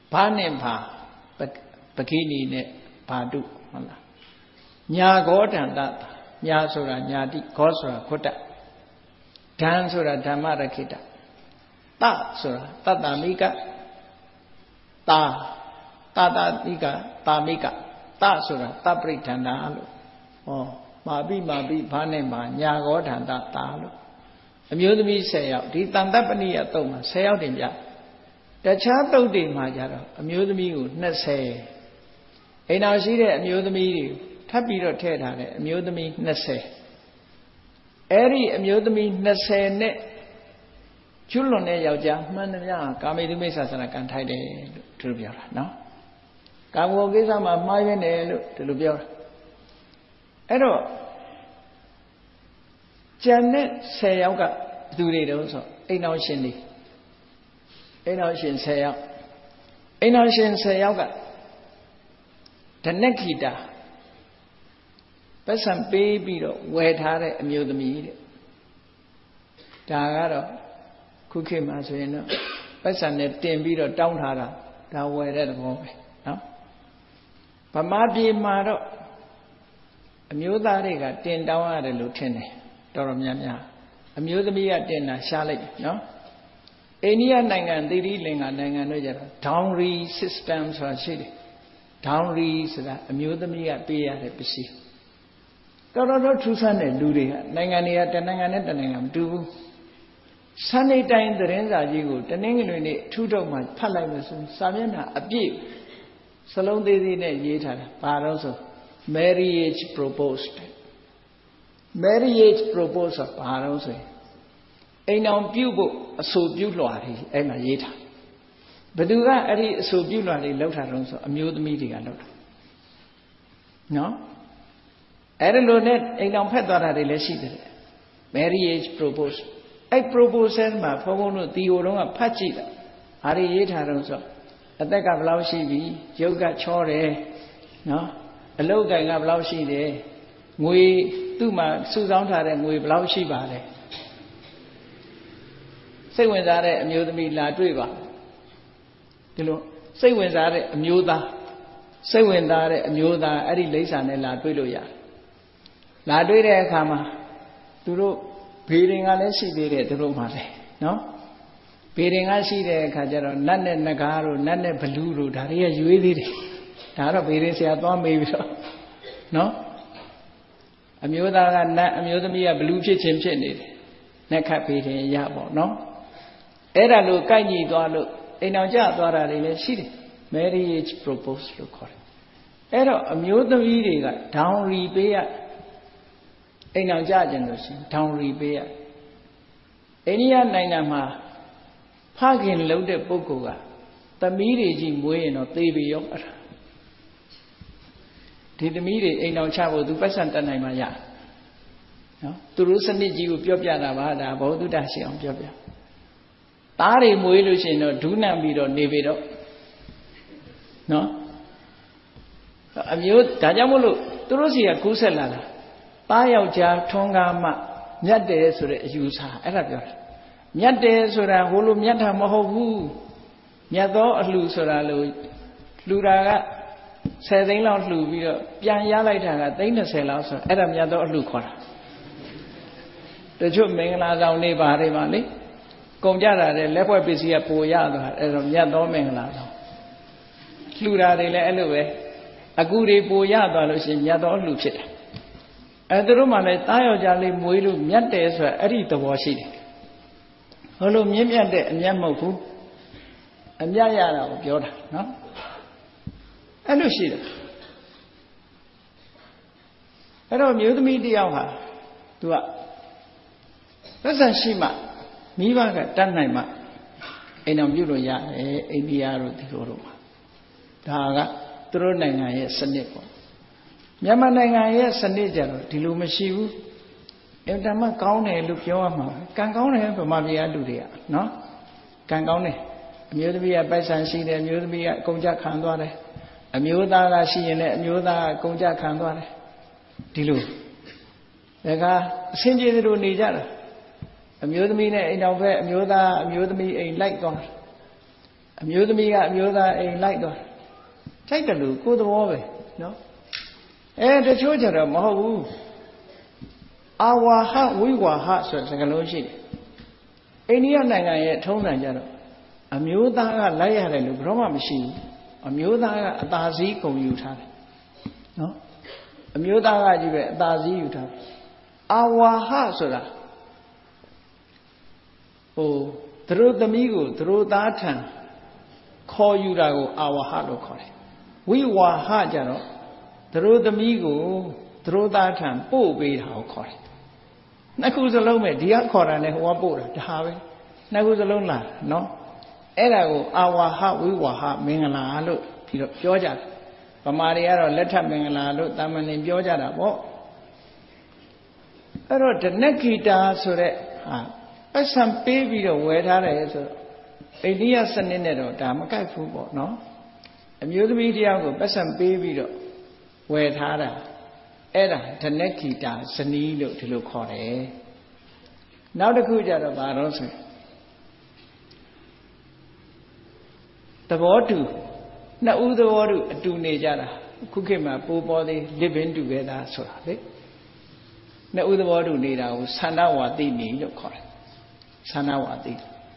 ဘာနဲ့ဘာပကိနီနဲ့ဘာတုဟုတ်လားညာဂောဒန္တညာဆိုတာညာတိဂောဆိုတာခွတ်တဓံဆိုတာဓမ္မရခိတတဆိုတာတတ္တမိကတာတတတိကတာမိကတဆိုတာတပရိဒန္တာလို့ဟောမာပိမာပိဘာနဲ့ဘာညာဂောဒန္တတာလို့အမျိုးသမီးဆယ်ယောက်ဒီတန်တပနိယတုံးမှာဆယ်ယောက်တင်ပြတခြားတုတ်တွေမှာကြတော့အမျိုးသမီးကိုနှစ်ဆယ်အိမ်တော်ရှိတဲ့အမျိုးသမီးတွေထပ်ပြီးတော့ထည့်ထားတယ်အမျိုးသမီးနှစ်ဆယ်အဲ့ဒီအမျိုးသမီးနှစ်ဆယ်နဲ့ကျွလွန်တဲ့ယောက်ျားမှန်တယ်များကာမေတုမိစ္ဆာစရကံထိုက်တယ်လို့သူတို့ပြောတာနော်ကာမဂုဏ်ကိစ္စမှာမှားရင်းတယ်လို့ဒီလိုပြောတာအဲ့တော့ကျန်တဲ့ဆယ်ယောက်ကဘယ်သူတွေတုံးဆိုအိမ်တော်ရှင်တွေအိမ်တော်ရှင်ဆယ်ယောက်အိမ်တော်ရှင်ဆယ်ယောက်ကဓနခိတာပတ်စံပေးပြီးတော့ဝယ်ထားတဲ့အမျိုးသမီးတဲ့ဒါကတော့ခုခေတ်မှာဆိုရင်တော့ပတ်စံနဲ့တင်ပြီးတော့တောင်းထားတာဒါဝယ်တဲ့သဘောပဲနော်ဗမာပြည်မှာတော့အမျိုးသားတွေကတင်တောင်းရတယ်လို့ထင်တယ်တော်တော်များများအမျိုးသမီးကတင်တာရှားလိုက်တယ်နော်အိန္ဒိယနိုင်ငံသီရိလင်္ကာနိုင်ငံတို့ကျတော့ dowry system ဆိုတာရှိတယ် dowry ဆိုတာအမျိုးသမီးကပေးရတဲ့ပစ္စည်းတော်တော်တော့ထူးဆန်းတဲ့လူတွေကနိုင်ငံတွေကတနိုင်ငံနဲ့တနိုင်ငံမတူဘူးစနေတိုင်းသတင်းစာကြီးကိုတနင်္ဂနွေနေ့ထူးထုတ်မှဖတ်လိုက်လို့ဆိုစာမျက်နှာအပြည့်စလုံးသေးသေးနဲ့ရေးထားတာဘာလို့ဆို marriage proposed marriage proposal ဘာလို့ဆိုရင်အိမ်အောင်ပြုတ်ဖို့အဆိုပြုလွှာတွေအဲ့မှာရေးထားဘယ်သူကအဲ့ဒီအဆိုပြုလွှာတွေလောက်ထားတော့ဆိုအမျိုးသမီးတွေကလောက်တာနော်အဲ့ဒါလို့နဲ့အိမ်အောင်ဖက်သွားတာတွေလည်းရှိတယ် marriage proposal အဲ့ proposal မှာဘုန်းဘုန်းတို့ဒီဟိုတုန်းကဖတ်ကြည့်တာဟာတွေရေးထားတော့ဆိုအသက်ကဘယ်လောက်ရှိပြီရုပ်ကချောတယ်နော်အလုတ်ကင်ကဘယ်လောက်ရှိတယ်ငွေသူ့မှာစုဆောင်းထားတဲ့ငွေဘယ်လောက်ရှိပါလဲစိတ်ဝင်စားတဲ့အမျိုးသမီးလာတွေ့ပါဒီလိုစိတ်ဝင်စားတဲ့အမျိုးသားစိတ်ဝင်စားတဲ့အမျိုးသားအဲ့ဒီလိပ်စာနဲ့လာတွေ့လို့ရတယ်လာတွေ့တဲ့အခါမှာသူတို့ဘေးရင်ကလည်းရှိသေးတယ်သူတို့မှလည်းနော်ဘေးရင်ကရှိတဲ့အခါကျတော့နတ်နဲ့နဂါးတို့နတ်နဲ့ဘလူးတို့ဒါတွေကရွေးသေးတယ်ဒါတော့ဘေးရင်ဆရာသွားမေးပြီးတော့နော်အမျိုးသားကနတ်အမျိုးသမီးကဘလူးဖြစ်ခြင်းဖြစ်နေတယ်နဲ့ခတ်ဘေးရင်ရပေါ့နော်အဲ့ဒါလို့ကိုက်ညီသွားလို့အိမ်အောင်ကျသွားတာတွေလည်းရှိတယ် marriage propose လို့ခေါ်တယ်အဲ့တော့အမျိုးသမီးတွေက dowry ပေးရအိမ်အောင်ကျကြလို့ရှိရင် dowry ပေးရအိန္ဒိယနိုင်ငံမှာဖခင်လုံးတဲ့ပုဂ္ဂိုလ်ကသမီးတွေကြီးမွေးရင်တော့သေပြီရောအဲ့ဒါဒီသမီးတွေအိမ်အောင်ချဖို့သူပတ်စံတက်နိုင်မှရနော်သူတို့စနစ်ကြီးကိုပြောပြတာပါဒါဘောဓုတရှိအောင်ပြောပြသားတွေမွေးလို့ရှိရင်တော့ဒူးနံပြီးတော့နေပြီတော့နော်အမျိုးဒါကြောင့်မို့လို့သူတို့စီကကူးဆက်လာတာသားယောက်ျားထွန်းကားမှမြတ်တယ်ဆိုတဲ့အယူဆအဲ့ဒါပြောတာမြတ်တယ်ဆိုတာဟိုလိုမြတ်တာမဟုတ်ဘူးမြတ်သောအလှဆိုတာလို့လှူတာကဆယ်သိန်းလောက်လှူပြီးတော့ပြန်ရလိုက်တာကသိန်း၂၀လောက်ဆိုအဲ့ဒါမြတ်သောအလှခေါ်တာတချို့မင်္ဂလာဆောင်နေပါတယ်ပါလေကုန်ကြတာတဲ့လက်ဖွဲ့ပစ္စည်းကပိုရသွားအဲ့တော့မြတ်သောမင်္ဂလာဆောင်လှူတာတွေလည်းအဲ့လိုပဲအကူတွေပိုရသွားလို့ရှိရင်မြတ်သောလှူဖြစ်တယ်အဲသူတို့မှလည်းတားယောက်ျားလေးမွေးလို့မြတ်တယ်ဆိုအဲ့ဒီသဘောရှိတယ်ဟိုလိုမြင့်မြတ်တဲ့အမြတ်မဟုတ်ဘူးအမြတ်ရတာကိုပြောတာနော်အဲ့လိုရှိတယ်အဲ့တော့မျိုးသမီးတယောက်ဟာသူကသက်ဆိုင်ရှိမှမိဘကတတ်နိုင်မှအိမ်အောင်ပြုလို့ရတယ်အိန္ဒိယတို့ဒီလိုတို့မှာဒါကသူတို့နိုင်ငံရဲ့စနစ်ပေါ့မြန်မာနိုင်ငံရဲ့စနစ်ကြတော့ဒီလိုမရှိဘူးအင်တာမကောင်းတယ်လို့ပြောရမှာကံကောင်းတယ်ဗမာပြည်ကလူတွေကနော်ကံကောင်းတယ်အမျိုးသမီးကပိုက်ဆံရှိတယ်အမျိုးသမီးကအကုန်ကြခံသွားတယ်အမျိုးသားကရှိရင်လည်းအမျိုးသားကအကုန်ကြခံသွားတယ်ဒီလိုဒါကအဆင်ပြေသလိုနေကြတာအမျိုးသမီးနဲ့အိမ်တော်ဘက်အမျိုးသားအမျိုးသမီးအိမ်လိုက်သွားအမျိုးသမီးကအမျိုးသားအိမ်လိုက်တော့ကြိုက်တယ်လို့ကိုယ်သဘောပဲနော်အဲတချို့ကြတော့မဟုတ်ဘူးအာဝါဟဝိဝါဟဆိုတဲ့စကားလုံးရှိတယ်အိန္ဒိယနိုင်ငံရဲ့ထုံးစံကြတော့အမျိုးသားကလိုက်ရတယ်လို့ဘယ်တော့မှမရှိဘူးအမျိုးသားကအသာစီးကုန်ယူထားတယ်နော်အမျိုးသားကကြီးပဲအသာစီးယူထားတယ်အာဝါဟဆိုတာဟိုသူတို့သမီးကိုသူတို့သားထံခေါ်ယူတာကိုအာဝါဟလို့ခေါ်တယ်ဝိဝါဟကြတော့သူတို့သမီးကိုသူတို့သားထံပို့ပေးတာကိုခေါ်တယ်နှစ်ခုစလုံးပဲဒီကခေါ်တာနဲ့ဟိုကပို့တာဒါပဲနှစ်ခုစလုံးလားနော်အဲ့ဒါကိုအာဝါဟဝိဝါဟမင်္ဂလာလို့ပြီးတော့ပြောကြတယ်ဗမာတွေကတော့လက်ထပ်မင်္ဂလာလို့တာမန်နေပြောကြတာပေါ့အဲ့တော့ဒနက္ခိတာဆိုတဲ့ဟာပတ်စံပေးပြီးတော့ဝယ်ထားတယ်ဆိုတော့အိန္ဒိယစနစ်နဲ့တော့ဒါမကိုက်ဘူးပေါ့နော်အမျိုးသမီးတယောက်ကိုပတ်စံပေးပြီးတော့ဝယ်ထားတာအဲ့ဒါဒနက္ခိတာဇနီးလို့ဒီလိုခေါ်တယ်နောက်တစ်ခုကြတော့ဘာလို့ဆိုသဘောတူနှစ်ဦးသဘောတူအတူနေကြတာခုခေတ်မှာပိုးပေါ်သေး living together ဆိုတာလေနှစ်ဦးသဘောတူနေတာကိုသန္ဓဝါတိနေလို့ခေါ်တယ်သန္ဓဝါတိ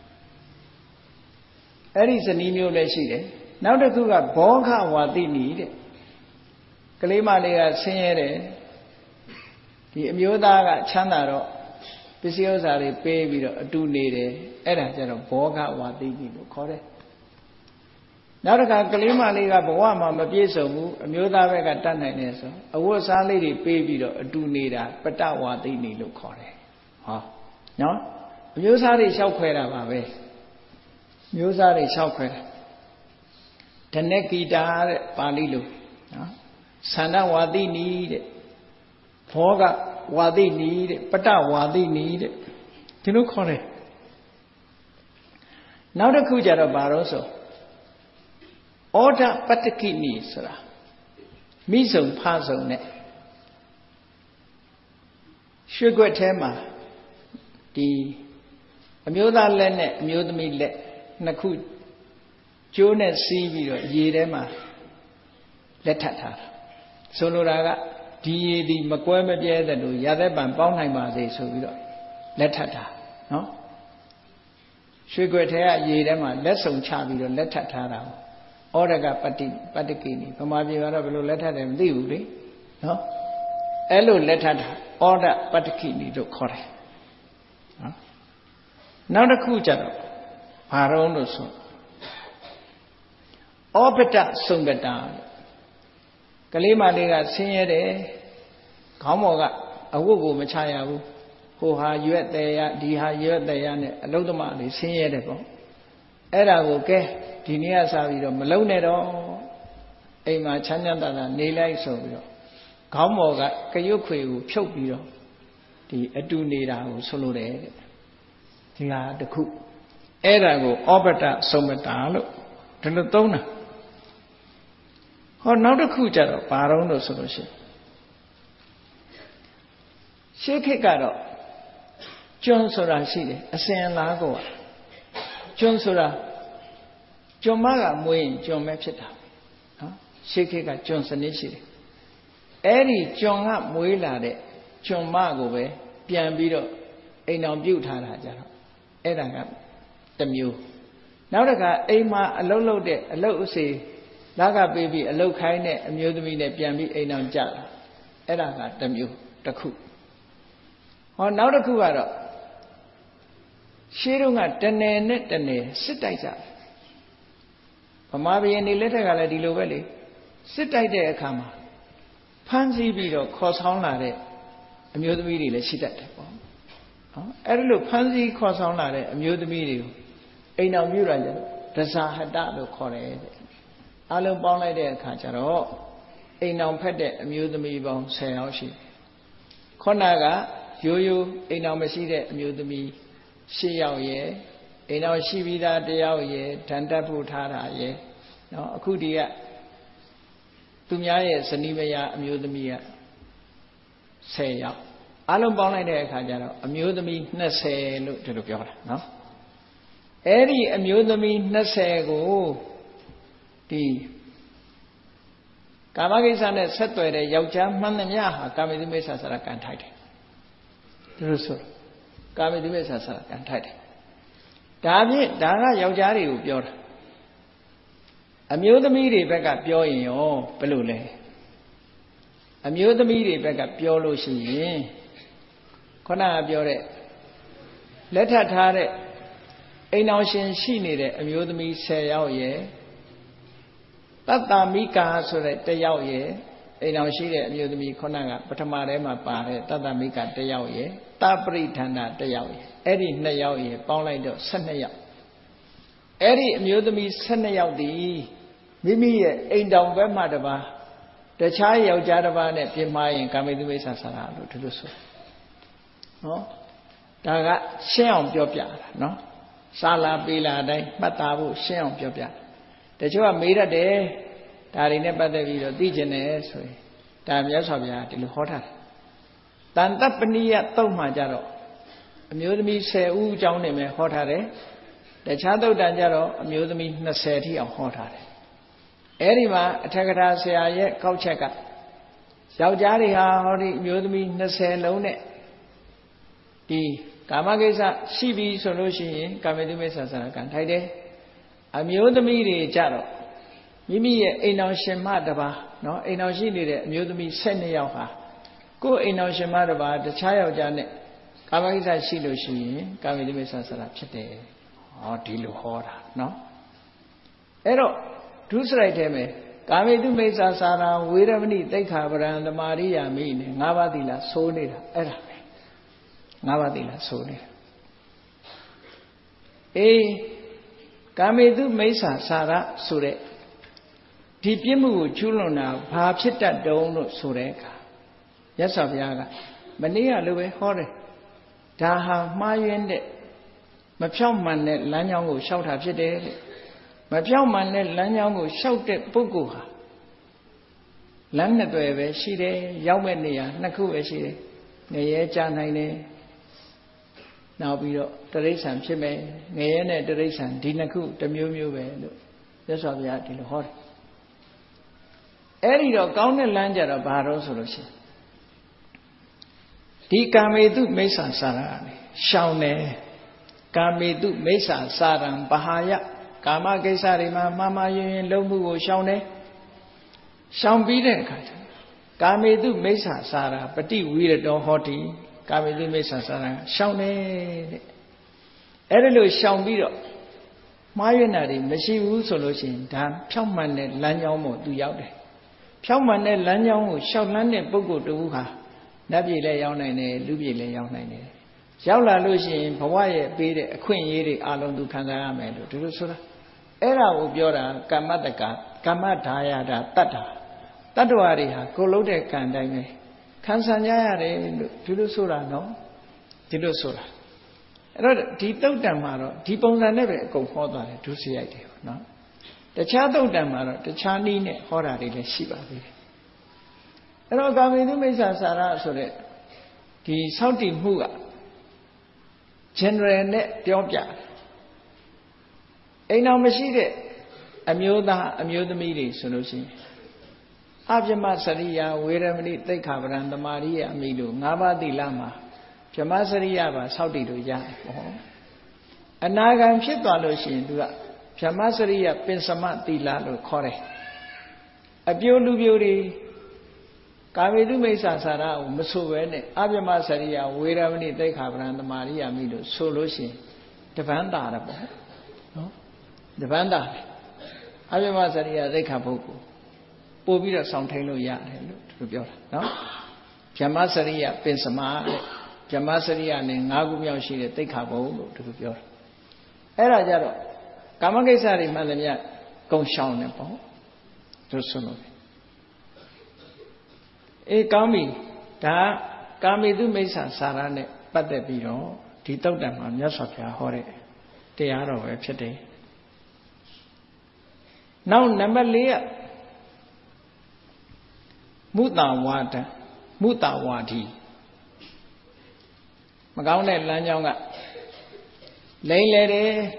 အဲ့ဒီဇနီးမျိုးလည်းရှိတယ်နောက်တစ်ခုကဘောဂဝါတိနေတဲ့ကလေးမလေးကဆင်းရဲတယ်ဒီအမျိုးသားကချမ်းသာတော့ပစ္စည်းဥစ္စာတွေပေးပြီးတော့အတူနေတယ်အဲ့ဒါကျတော့ဘောဂဝါတိနေလို့ခေါ်တယ်နောက်တစ်ခါကလေးမလေးကဘဝမှာမပြည့်စုံဘူးအမျိုးသားဘက်ကတတ်နိုင်တယ်ဆိုအဝတ်စားလေးတွေပေးပြီးတော့အတူနေတာပတ္တဝါတိနေလို့ခေါ်တယ်ဟောနော်အမျိုးစားတွေလျှောက်ခွဲတာပါပဲမျိုးစားတွေလျှောက်ခွဲတာဒနက္ခိတာတဲ့ပါဠိလိုနော်သန္ဓဝါတိနီတဲ့ဘောဂဝါတိနီတဲ့ပတ္တဝါတိနီတဲ့ဒီလိုခေါ်တယ်နောက်တစ်ခုကြတော့ဘာလို့ဆိုဩဒပတ္တကိနိဆိုတာမိစုံဖစုံနဲ့ရွှေခွက်ထဲမှာဒီအမျိုးသားလက်နဲ့အမျိုးသမီးလက်နှစ်ခုကျိုးနဲ့စီးပြီးတော့ရေထဲမှာလက်ထပ်ထားတာဆိုလိုတာကဒီရေဒီမကွဲမပြဲတဲ့လို့ရသက်ပံပေါင်းနိုင်ပါစေဆိုပြီးတော့လက်ထပ်တာနော်ရွှေခွက်ထဲကရေထဲမှာလက်စုံချပြီးတော့လက်ထပ်ထားတာဩရကပတ္တိပတ္တကိနိဗမာပြည်ကတော့ဘယ်လိုလက်ထပ်တယ်မသိဘူးလေနော်အဲ့လိုလက်ထပ်တာဩဒပတ္တကိနိတို့ခေါ်တယ်နော်နောက်တစ်ခုကျတော့ဘာရောလို့ဆိုဩပတ္တစုံကတာကလေးမလေးကဆင်းရဲတယ်ခေါင်းပေါ်ကအဝတ်ကိုမချရဘူးဟိုဟာရွက်တယ်ရဒီဟာရွက်တယ်ရနဲ့အလုသမားလေးဆင်းရဲတယ်ပေါ့အဲ့ဒါကိုကဲဒီနေ့ကစပြီးတော့မလုံနဲ့တော့အိမ်မှာချမ်းချမ်းသာသာနေလိုက်ဆိုပြီးတော့ခေါင်းပေါ်ကကရွတ်ခွေကိုဖြုတ်ပြီးတော့ဒီအတူနေတာကိုဆိုလိုတယ်တဲ့ဒီဟာတခုအဲ့ဒါကိုဩပတ္တစုံမတာလို့ဒီလိုသုံးတာဟောနောက်တစ်ခုကျတော့ဘာတော့လို့ဆိုလို့ရှိရင်ရှေးခေတ်ကတော့ကျွန်းဆိုတာရှိတယ်အစဉ်အလာကိုကျွန်းဆိုတာကျွန်းမကမွေးရင်ကျွန်းပဲဖြစ်တာနော်ရှေးခေတ်ကကျွန်းစနစ်ရှိတယ်အဲ့ဒီကျွန်းကမွေးလာတဲ့ကျွန်းမကိုပဲပြန်ပြီးတော့အိမ်အောင်ပြုတ်ထားတာကြတော့အဲ့ဒါကတစ်မျိုးနောက်တစ်ခါအိမ်မှာအလုတ်လုတ်တဲ့အလုတ်အစီလကပေးပြီးအလုတ်ခိုင်းတဲ့အမျိုးသမီးနဲ့ပြန်ပြီးအိမ်အောင်ကြတာအဲ့ဒါကတစ်မျိုးတစ်ခုဟောနောက်တစ်ခုကတော့ရှေးတုန်းကတနယ်နဲ့တနယ်စစ်တိုက်ကြတယ်ဗမာပြည်နေလက်ထက်ကလည်းဒီလိုပဲလေစစ်တိုက်တဲ့အခါမှာဖမ်းဆီးပြီးတော့ခေါ်ဆောင်လာတဲ့အမျိုးသမီးတွေလည်းရှိတတ်တယ်ပေါ့နော်အဲ့ဒါလို့ဖမ်းဆီးခေါ်ဆောင်လာတဲ့အမျိုးသမီးတွေကိုအိမ်အောင်ပြုတာကြတော့ဒဇာဟတလို့ခေါ်တယ်တဲ့အလုံးပေါင်းလိုက်တဲ့အခါကျတော့အိမ်အောင်ဖက်တဲ့အမျိုးသမီးပေါင်းဆယ်ယောက်ရှိတယ်ခုနကရိုးရိုးအိမ်အောင်မရှိတဲ့အမျိုးသမီးရှစ်ယောက်ရယ်အိမ်အောင်ရှိပြီးသားတယောက်ရယ်ဓာန်တက်ဖို့ထားတာရယ်နော်အခုဒီကသူများရဲ့ဇနီးမယားအမျိုးသမီးကဆယ်ယောက်အလုံးပေါင်းလိုက်တဲ့အခါကျတော့အမျိုးသမီးနှစ်ဆယ်လို့ဒီလိုပြောတာနော် Eri amyodami nasego di Kamakisane setwere yaucha manamya kamidimesa sarakan tight. Truso kamidimesa sarakan tight. Dabi Dara yaujari ubior. Amyodami beka pure in your pelule. Amyodami beka pure lucy. Kona biore. Let her tare. Ain't ocean she needed amyodami say out ye. Tata Mika so that the yao ye, a now she amused me Konaga, but a marema pare, Tata Mika the yao ye, Tapri Tana the yao ye, Eddie Nayao ye, Paulaido, Sanaya. Eddie amused me Sanaya the Mimi ain't down web madaba, the chai of Jadavan at Pimai and Kamidumi Sasara to do so. No? Daga Sheon Jopia, no? Sala Bila day, Matabu, Sheon Jopia. The Joa made a day, Tarina Badavido, Digenes, Tamias of Ya, till hotter. Tantapania Tomajaro. Amused me say, Oo, John, me hotter. The Chado Danjaro amused me Naseti of hotter. Erima, Takata say, I yet Kaucheka. Saujari, Hori, amused me Nase Lone. The Kamagesa, Shibi solution, Kamedumesa Sarakan Tide. Amyodami Jaro. Mimi Eno Shemadaba, no, Eno Shini, Amyodami Senyaha. Go Eno Shemadaba, the child Janet. Kamagisa Shilushi, Kamidimisa Sarapchete, or Tilu Hora, no? Ero, Tusraiteme, Kamidumesa Sara, Wiramani, Tekabra, and the Maria mean, Navadilla, Sonida, Era. Navadilla, Sonida. Eh. Kamedu Mesa Sara Sure Tipimu Chulona, Papchita Dono Sureka. Yes, of Yaga. Mania Lue Hore. Taha Mayende Mapchauman Lanyango shout up today. Mapchauman Lanyango shouted Puguha. Lanatueve, Shide, Yawenia, Naku Shide, Neye Janine. Now we do Teresa Chime, Nayane Teresa, Dinaku, the Mew Mew, that's all we are till hot. Erido, Counter Langer of Barrow solution. Di Kamedu Mesa Sarani, Shaune, Kamedu Mesa Saran, Bahaya, Kama Gesarima, Mama Yin Lomu, Shaune, Shambiden Kamedu Mesa Sara, Pati Weird or Hoti. Kamedu Mesa Sara, Shaune Erelo Shambiro Mayanari, Messi solution, Dam, Pyaman, Lanyomo, do Yaude. Pyaman, Lanyomo, Shaulane, Bogo, to Wuha, Nabi lay on a Lubi lay on a Shaula Lucian, Hawaii, be a queen yeri, along to Kangarame, to do so. Era Ubiora, Kamataka, Kamataya, Tata, Tatuariha, Kolode Kandame. Kansanya to do sura, no? To do sura. Tito Damaro, Tipon never go further to see it, no? The Chato Damaro, the Chanine, Hora, the Shiba. And all Gamidu Mesa Sara, so that the Saudi Muga, General Net Diopia. Ain't no machine, Amuda, Amuda meeting solution. Abjama Saria, Wiramani, the Cabran, the Maria Midu, Navadi Lama, Jamasaria, Saudi Duja. And Nagam Shipaloshi, Jamasaria, Pensamati Lalo, Kore. A beautiful beauty, Kavidu Mesa Sara, Musuene, Abjama Saria, Wiramani, the Cabran, the Maria Midu, Solution, the Vanda, no? The Vanda. Abjama Saria, the Capuku. Pobira sound hello ya to be no Jamasaria Pensama Jamasaria and Nagumia she take her bowl to be pure. Era Jaro Kamagesari Malania go shown upon to Sono. E Kami da Kami do Mesa Sarane, but the Biro, Tito Dam, Yasaka Hore, they are over today. Now, number layer. Muta water, Muta wati. Magaune Lanyanga Lay lady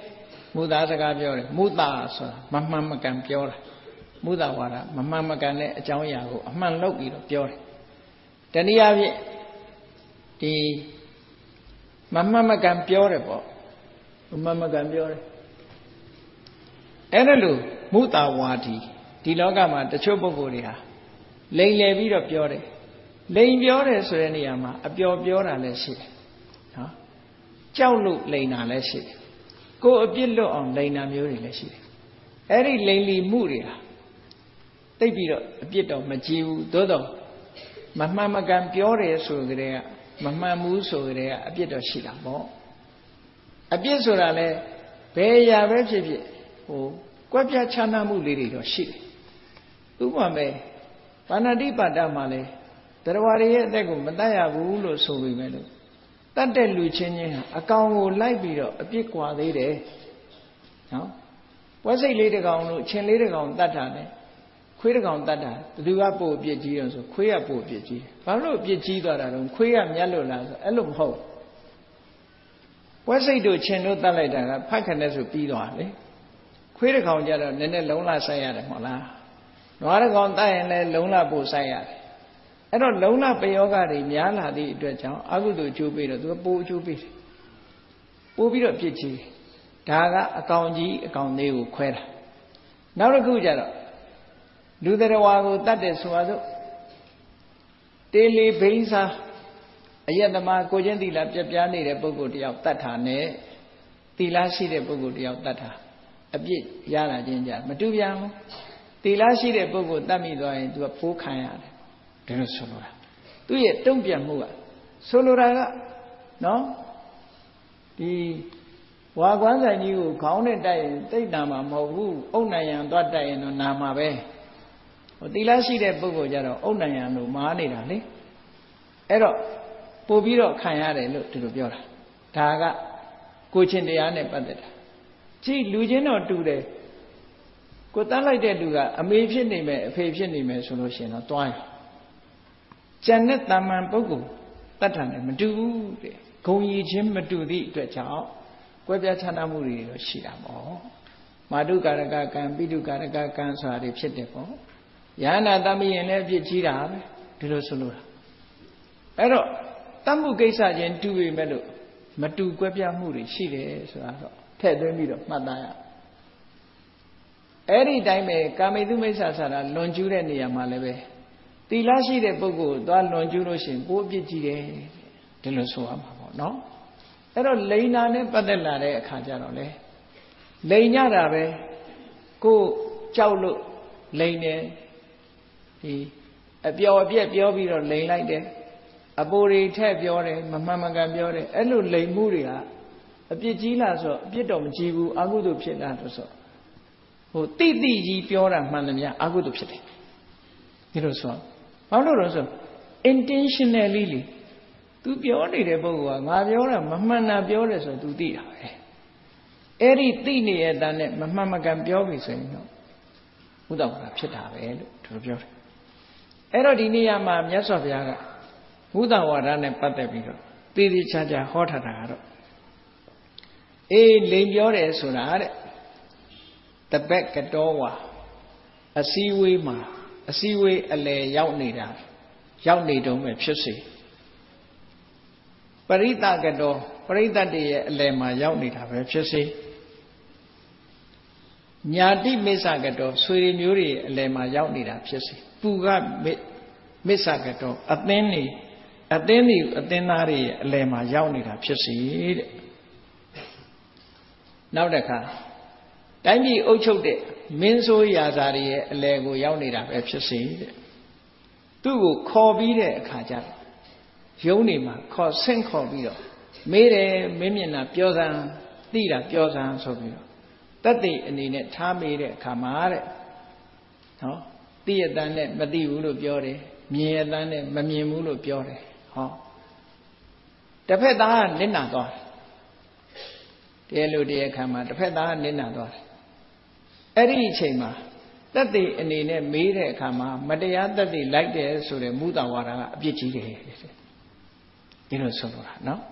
မူသားစကားပြောတယ်မူသားဆိုတာမမှန်မကန်ပြောတာမူသားဝါဒမမှန်မကန်တဲ့အကြောင်းအရာကိုအမှန်လုပ်ပြီးတော့ပြောတယ်တနည်းအားဖြင့်ဒီမမှန်မကန်ပြောတယ်ပေါ့မမှန်မကန်ပြောတယ်အဲ့ဒါလို့မူသားဝါဒီဒီလောကမှာတချို့ပုဂ္ဂိုလ်တွေဟာလိမ်လည်ပြီးတော့ပြောတယ်လိမ်ပြောတယ်ဆိုတဲ့နေရာမှာအပျော်ပြောတာလည်းရှိတယ်နော်ကြောက်လို့လိမ်တာလည်းရှိတယ်ကိုယ်အပြစ်လွတ်အောင်လိမ်တာမျိုးတွေလည်းရှိတယ်အဲ့ဒီလိမ်လီမှုတွေဟာတိတ်ပြီးတော့အပြစ်တော့မကြည့်ဘူးသို့တော့မမှန်မကန်ပြောတယ်ဆိုကြတဲ့ကမမှန်ဘူးဆိုကြတဲ့ကအပြစ်တော့ရှိတာပေါ့အပြစ်ဆိုတာလည်းဘယ်အရာပဲဖြစ်ဖြစ်ဟိုကွက်ပြားခြားနားမှုလေးတွေတော့ရှိတယ်ဥပမာမဲ့ပါဏာတိပါဒမှာလဲတရားဝရရဲ့အသက်ကိုမတတ်ရဘူးလို့ဆိုပြီးမဲ့လို့တတ်တဲ့လူချင်းချင်းဟာအကောင်ကိုလိုက်ပြီးတော့အပြစ်ကွာသေးတယ်နော်ပွဲစိတ်လေးတစ်ကောင်လို့ချင်းလေးတစ်ကောင်တတ်တာနဲ့ခွေးတစ်ကောင်တတ်တာဘယ်သူကပို့အပြစ်ကြီးတယ်ဆိုခွေးကပို့အပြစ်ကြီးဘာလို့အပြစ်ကြီးသွားတာတော့ခွေးကမြတ်လို့လားဆိုအဲ့လိုမဟုတ်ပွဲစိတ်တို့ချင်းတို့တတ်လိုက်တာကဖတ်ခနဲ့ဆိုပြီးသွားလေခွေးတစ်ကောင်ကြတော့နည်းနည်းလုံးလာဆိုင်ရတယ်မဟုတ်လားနွားတစ်ကောင်တတ်ရင်လည်းလုံးလာပို့ဆိုင်ရတယ်အဲ့တော့လုံလပယောဂတွေများလာသည့်အတွက်ကြောင့်အကုသိုလ်အကျိုးပေးတော့သူကပိုးအကျိုးပေးတယ်ပိုးပြီးတော့ပြစ်ချီဒါကအကောင်ကြီးအကောင်လေးကိုခွဲတာနောက်တစ်ခုကျတော့လူတော်ဝါကိုတတ်တယ်ဆိုတော့တေလီဘိန်းစားအယက်သမားကိုချင်းသီလပြက်ပြားနေတဲ့ပုဂ္ဂိုလ်တယောက်တတ်တာနဲ့သီလရှိတဲ့ပုဂ္ဂိုလ်တယောက်တတ်တာအပြစ်ရလာခြင်းကြမတူပြန်ဘူးသီလရှိတဲ့ပုဂ္ဂိုလ်တတ်မိသွားရင်သူကပိုးခံရတယ်ဒါလို့ဆိုလိုတာသူရဲ့တုံ့ပြန်မှုကဆိုလိုတာကနော်ဒီဝါကွမ်းဆိုင်ကြီးကိုခေါင်းနဲ့တိုက်ရင်တိတ်နာမှာမဟုတ်ဘူးအုတ်နိုင်ရန်သွားတိုက်ရင်တော့နာမှာပဲဟိုသီလရှိတဲ့ပုဂ္ဂိုလ်ကြတော့အုတ်နိုင်ရန်လို့မားနေတာလေအဲ့တော့ပို့ပြီးတော့ခံရတယ်လို့ဒီလိုပြောတာဒါကကိုချင်းတရားနဲ့ပတ်သက်တာကြည့်လူချင်းတော့တူတယ်ကိုတတ်လိုက်တဲ့လူကအမေဖြစ်နေမယ်အဖေဖြစ်နေမယ်ဆိုလို့ရှိရင်တော့တွားရကျန်တဲ့တာမန်ပုဂ္ဂိုလ်တတ်တာနဲ့မတူဘူးတဲ့ဂုံရည်ချင်းမတူသည့်အတွက်ကြောင့်ကွဲပြားခြားနားမှုတွေတော့ရှိတာပေါ့မာတုကာရကကံပိတုကာရကကံဆိုတာတွေဖြစ်တယ်ပေါ့ယန္နာတမယင်လည်းအပြစ်ကြီးတာပဲဒီလိုဆိုလို့အဲ့တော့တတ်မှုကိစ္စချင်းတူပေမဲ့လို့မတူကွဲပြားမှုတွေရှိတယ်ဆိုတာတော့ထည့်သွင်းပြီးတော့မှတ်သားရအဲ့ဒီတိုင်းပဲကာမိတုမိစ္ဆာဆရာလွန်ကျူးတဲ့နေရာမှာလည်းပဲသီလရှိတဲ့ပုဂ္ဂိုလ်သွားလွန်ကျူးလို့ရှိရင်ပိုးအပြစ်ကြီးတယ်ဒီလိုဆိုရမှာပေါ့နော်အဲ့တော့လိန်နာနဲ့ပတ်သက်လာတဲ့အခါကျတော့လေလိန်ကြတာပဲကိုကြောက်လို့လိန်တယ်ဒီအပျော်အပြက်ပြောပြီးတော့လိန်လိုက်တယ်အပိုတွေထက်ပြောတယ်မမှန်မကန်ပြောတယ်အဲ့လိုလိန်မှုတွေကအပြစ်ကြီးလားဆိုအပြစ်တော့မကြီးဘူးအကုသိုလ်ဖြစ်လားဆိုဟိုတိတိကြီးပြောတာမှန်တယ်များအကုသိုလ်ဖြစ်တယ်ဒီလိုဆိုဘာလို့လဲဆို intentionally လေ तू ပြောနေတဲ့ပုဂ္ဂိုလ်ကငါပြောတာမမှန်တာပြောတယ်ဆို तू သိတာပဲအဲ့ဒီသိနေရတဲ့နဲ့မမှန်မကန်ပြောပြီဆိုရင်တော့ဘုဒ္ဓဘာသာဖြစ်တာပဲလို့သူတို့ပြောတယ်အဲ့တော့ဒီနေရာမှာမြတ်စွာဘုရားကဘုဒ္ဓဝါဒနဲ့ပတ်သက်ပြီးတော့သေသေးချာချာဟောထားတာကတော့အေးလိန်ပြောတယ်ဆိုတာတဲ့တပည့်ကတော်ဝါအစည်းဝေးမှာအစည်းဝေးအလယ်ရောက်နေတာရောက်နေတုံးပဲဖြစ်စေပရိသကတော်ပရိသတ်တွေရဲ့အလယ်မှာရောက်နေတာပဲဖြစ်စေညာတိမစ္ဆကတော်ဆွေတွေမျိုးတွေအလယ်မှာရောက်နေတာဖြစ်စေပူကမစ္ဆကတော်အသင်းတွေအသင်းတွေအသင်းသားတွေရဲ့အလယ်မှာရောက်နေတာဖြစ်စေတဲ့နောက်တစ်ခါတိုင်းပြည်အုပ်ချုပ်တဲ့မင်းဆိုးရာဇာတွေရဲ့အလယ်ကိုရောက်နေတာပဲဖြစ်စေတဲ့သူ့ကိုခေါ်ပြီးတဲ့အခါကျတော့ရုံးနေမှာခေါ်ဆင့်ခေါ်ပြီးတော့မေးတယ်မင်းမျက်နှာပြောစမ်းသိတာပြောစမ်းဆိုပြီးတော့တတ်သိအနေနဲ့ထားမေးတဲ့အခါမှာတဲ့နော်သိရတဲ့နဲ့မသိဘူးလို့ပြောတယ်မြင်ရတဲ့နဲ့မမြင်ဘူးလို့ပြောတယ်ဟောတစ်ဖက်သားကနစ်နာသွားတယ်တရားလို့တရားခံမှာတစ်ဖက်သားကနစ်နာသွားတယ်အဲ့ဒီအချိန်မှာတတ်သိအနေနဲ့မေးတဲ့အခါမှာမတရားတတ်သိလိုက်တယ်ဆိုတဲ့မူတဝါဒကအပြစ်ကြီးတယ်ဒီလိုဆိုလိုတာနော်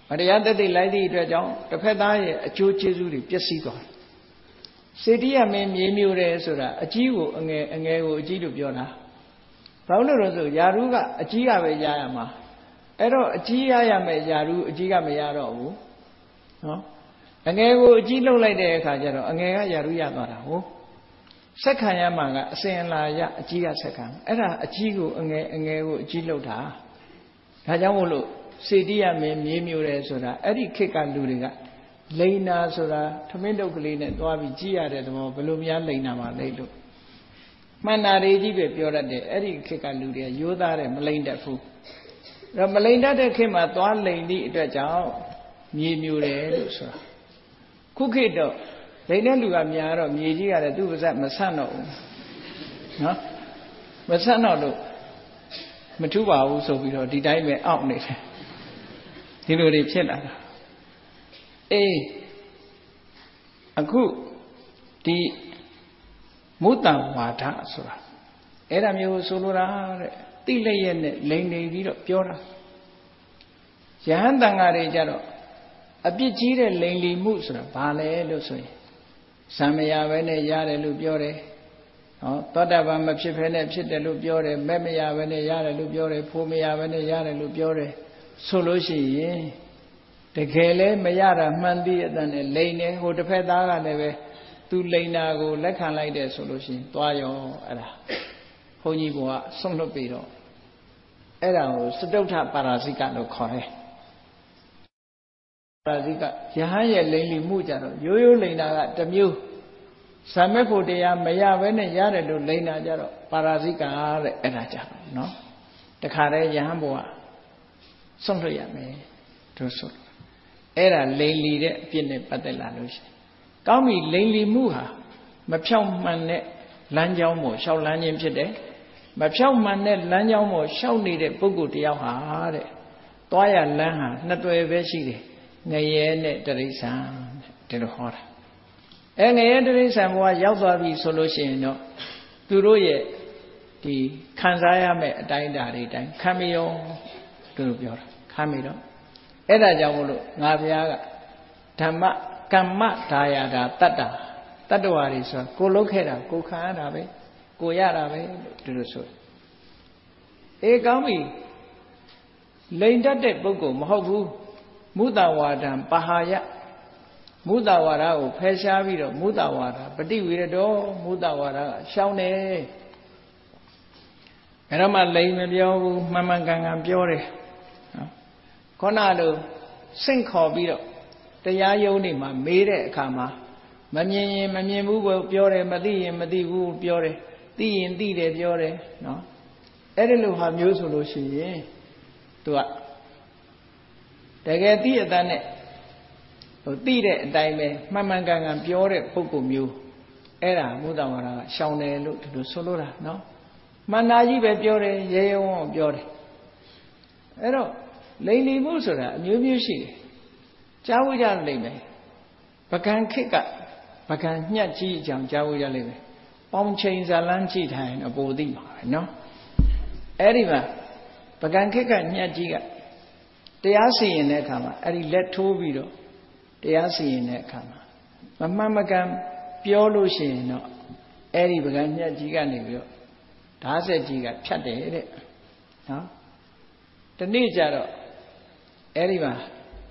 မတရားတက်တဲ့လိုက်သည့်အတွက်ကြောင့်တစ်ဖက်သားရဲ့အကျိုးကျေးဇူးတွေပျက်စီးသွားတယ်စေတီရမင်းမြေမျိုးတယ်ဆိုတာအကြီးကိုအငယ်အငယ်ကိုအကြီးလို့ပြောတာဘာလို့လဲဆိုယာရုကအကြီးကပဲရရမှာအဲ့တော့အကြီးရရမယ်ယာရုအကြီးကမရတော့ဘူးနော်အငယ်ကိုအကြီးလှုပ်လိုက်တဲ့အခါကျတော့အငယ်ကယာရုရသွားတာဟုတ်ဆက်ခံရမှာကအစဉ်အလာရအကြီးကဆက်ခံအဲ့ဒါအကြီးကိုအငယ်အငယ်ကိုအကြီးလှုပ်တာဒါကြောင့်မို့လို့စေတီရမင်းမြေမျိုးတယ်ဆိုတာအဲ့ဒီခေတ်ကလူတွေကလိန်နာဆိုတာထမင်းတုပ်ကလေးနဲ့သွားပြီးကြည့်ရတဲ့သဘောဘယ်လိုများလိန်နာမှာလဲလို့မှန်တာတွေကြီးပဲပြောတတ်တယ်အဲ့ဒီခေတ်ကလူတွေကရိုးသားတယ်မလိန်တတ်ဘူးအဲ့တော့မလိန်တတ်တဲ့ခေတ်မှာသွားလိန်သည့်အတွက်ကြောင့်မြေမျိုးတယ်လို့ဆိုတာခုခေတ်တော့လိန်တဲ့လူကများတော့မြေကြီးကလည်းသူ့ပါဇက်မဆန့်တော့ဘူးနော်မဆန့်တော့လို့မထူးပါဘူးဆိုပြီးတော့ဒီတိုင်းပဲအောင့်နေတယ်ဒီလိုတွေဖြစ်လာတာအေးအခုဒီမုတ္တဝါဒဆိုတာအဲ့ဒါမျိုးဆိုလိုတာတဲ့တိလက်ရဲ့နဲ့လိန်နေပြီးတော့ပြောတာယဟန်တန်ဃာတွေကြတော့အပြစ်ကြီးတဲ့လိန်လီမှုဆိုတာဘာလဲလို့ဆိုရင်ဇံမရပဲနဲ့ရတယ်လို့ပြောတယ်ဟောသောတာပန်မဖြစ်ဖဲနဲ့ဖြစ်တယ်လို့ပြောတယ်မဲ့မရပဲနဲ့ရတယ်လို့ပြောတယ်ဖိုးမရပဲနဲ့ရတယ်လို့ပြောတယ်ဆိုလို့ရှိရင်တကယ်လဲမရတာမှန်သိတဲ့အတန်နဲ့လိန်နေဟိုတစ်ဖက်သားကလည်းပဲသူလိန်တာကိုလက်ခံလိုက်တယ်ဆိုလို့ရှိရင်သွားရောအဲ့ဒါဘုန်းကြီးကဆုံးလွတ်ပြီးတော့အဲ့ဒါကိုစတုထပါရာဇိကလို့ခေါ်တယ်ပါရာဇိကယဟန်ရဲ့လိန်လီမှုကြတော့ရိုးရိုးလိန်တာကတစ်မျိုးဇာမဲ့ဖို့တရားမရဘဲနဲ့ရတယ်လို့လိန်တာကြတော့ပါရာဇိကတဲ့အဲ့ဒါကြတော့နော်တခါတည်းယဟန်ဘုရားဆုံးလွတ်ရမယ်တို့ဆိုအဲ့ဒါလိန်လီတဲ့အပြစ်နဲ့ပတ်သက်လာလို့ရှိရင်ကောင်းပြီလိန်လီမှုဟာမဖြောင့်မှန်တဲ့လမ်းကြောင်းပေါ်ရှောက်လန်းခြင်းဖြစ်တယ်မဖြောင့်မှန်တဲ့လမ်းကြောင်းပေါ်ရှောက်နေတဲ့ပုဂ္ဂိုလ်တယောက်ဟာတဲ့သွားရလမ်းဟာနှစ်တွယ်ပဲရှိတယ်ငရဲနဲ့တိရစ္ဆာန်တဲ့ဒီလိုဟောတာအဲငရဲတိရစ္ဆာန်ဘဝရောက်သွားပြီဆိုလို့ရှိရင်တော့သူတို့ရဲ့ဒီခံစားရမယ့်အတိုင်းအတာတွေတိုင်းခံမရောသူတို့ပြောတာခံမရောအဲ့ဒါကြောင့်မို့လို့ငါဘုရားကဓမ္မကမ္မဒါယတာတတ္တတတ္တဝါတွေဆိုကိုလုတ်ခဲ့တာကိုခံရတာပဲကိုရတာပဲလို့ဒီလိုဆိုအေးကောင်းပြီလိန်တတ်တဲ့ပုဂ္ဂိုလ်မဟုတ်ဘူးမုတ္တဝါဒံပဟာယမုတ္တဝါဒကိုဖယ်ရှားပြီးတော့မုတ္တဝါဒပฏิဝေရတောမုတ္တဝါဒကရှောင်းတယ်ဘယ်တော့မှလိန်မပြောဘူးမှန်မှန်ကန်ကန်ပြောတယ်ခေါဏလိုစင့်ခေါ်ပြီးတော့တရားယုံနေမှာမေးတဲ့အခါမှာမမြင်ရင်မမြင်ဘူးပြောတယ်မသိရင်မသိဘူးပြောတယ်သိရင်သိတယ်ပြောတယ်နော်အဲ့ဒီလိုဟာမျိုးဆိုလို့ရှိရင်သူကတကယ်သိအတတ်နဲ့ဟိုသိတဲ့အတိုင်းပဲမှန်မှန်ကန်ကန်ပြောတဲ့ပုဂ္ဂိုလ်မျိုးအဲ့ဒါမုဒ္ဒဝါဒကရှောင်တယ်လို့ဒီလိုဆိုလိုတာနော်မှန်တာကြီးပဲပြောတယ်ရေရုံအောင်ပြောတယ်အဲ့တော့လိန်လီမှုဆိုတာအမျိုးမျိုးရှိတယ်ကြားဝကြလိမ့်မယ်ပကံခေတ်ကပကံညှက်ကြီးအကြောင်းကြားဝကြလိမ့်မယ်ပေါင်ချိန်ဇာလန်းကြည့်ထိုင်အပေါ်သိမှာပဲနော်အဲ့ဒီမှာပကံခေတ်ကညှက်ကြီးကတရားစီရင်တဲ့အခါမှာအဲ့ဒီလက်ထိုးပြီးတော့တရားစီရင်တဲ့အခါမှာမမှန်မကန်ပြောလို့ရှိရင်တော့အဲ့ဒီပကံညှက်ကြီးကနေပြီးတော့ဓာဆက်ကြီးကဖြတ်တယ်တဲ့နော်ဒီနေ့ကျတော့အဲ့ဒီမှာ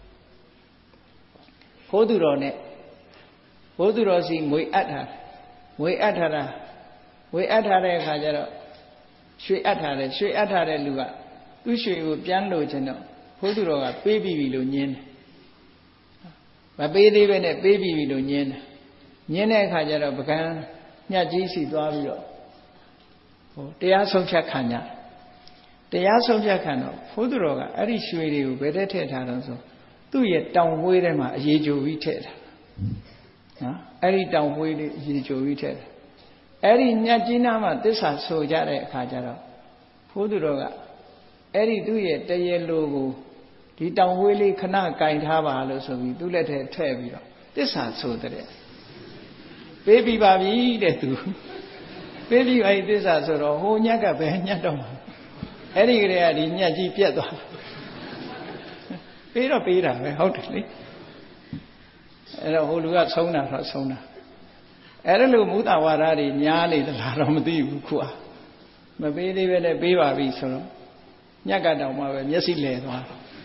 ဘိုးသူတော်နဲ့ဘိုးသူတော်စီငွေအပ်ထားငွေအပ်ထားတာငွေအပ်ထားတဲ့အခါကျတော့ရွှေအပ်ထားတယ်ရွှေအပ်ထားတဲ့လူကသူ့ရွှေကိုပြန်လို့ခြင်းတော့ဘိုးသူတော်ကပေးပြီးပြီလို့ညင်းတယ်မပေးသေးပဲနဲ့ပေးပြီးပြီလို့ညင်းတယ်ညင်းတဲ့အခါကျတော့ပကံညက်ကြီးစီသွားပြီးတော့ဟိုတရားဆုံးဖြတ်ခံကြတရားဆုံးဖြတ်ခံတော့ဘိုးသူတော်ကအဲ့ဒီရွှေတွေကိုဘယ်ထဲထည့်ထားတော့ဆိုသူ့ရဲ့တောင်ဝှေးထဲမှာအရေကြိုပြီးထည့်တာနော်အဲ့ဒီတောင်ဝှေးလေးအရေကြိုပြီးထည့်တယ်အဲ့ဒီညက်ကြီးနားမှာသစ္စာဆိုကြတဲ့အခါကျတော့ဘိုးသူတော်ကအဲ့ဒီသူ့ရဲ့တရေလိုကိုဒီတောင်ဝှေးလေးခဏကင်ထားပါလို့ဆိုပြီးသူ့လက်ထဲထည့်ပြီးတော့သစ္စာဆိုတဲ့ပေးပြီးပါပြီတဲ့သူပေးပြီးပါပြီသစ္စာဆိုတော့ဟိုညက်ကပဲညက်တော့မှာအဲ့ဒီကလေးကဒီညက်ကြီးပြက်သွားပေးတော့ပေးတာပဲဟုတ်တယ်လေအဲ့တော့ဟိုလူကဆုံးတာတော့ဆုံးတာအဲ့ဒါလို့မူတဝါဒတွေညားနေသလားတော့မသိဘူးခုอ่ะမပေးသေးပဲနဲ့ပေးပါပြီဆိုတော့ညက်ကတောင်မှပဲမျက်စိလဲသွား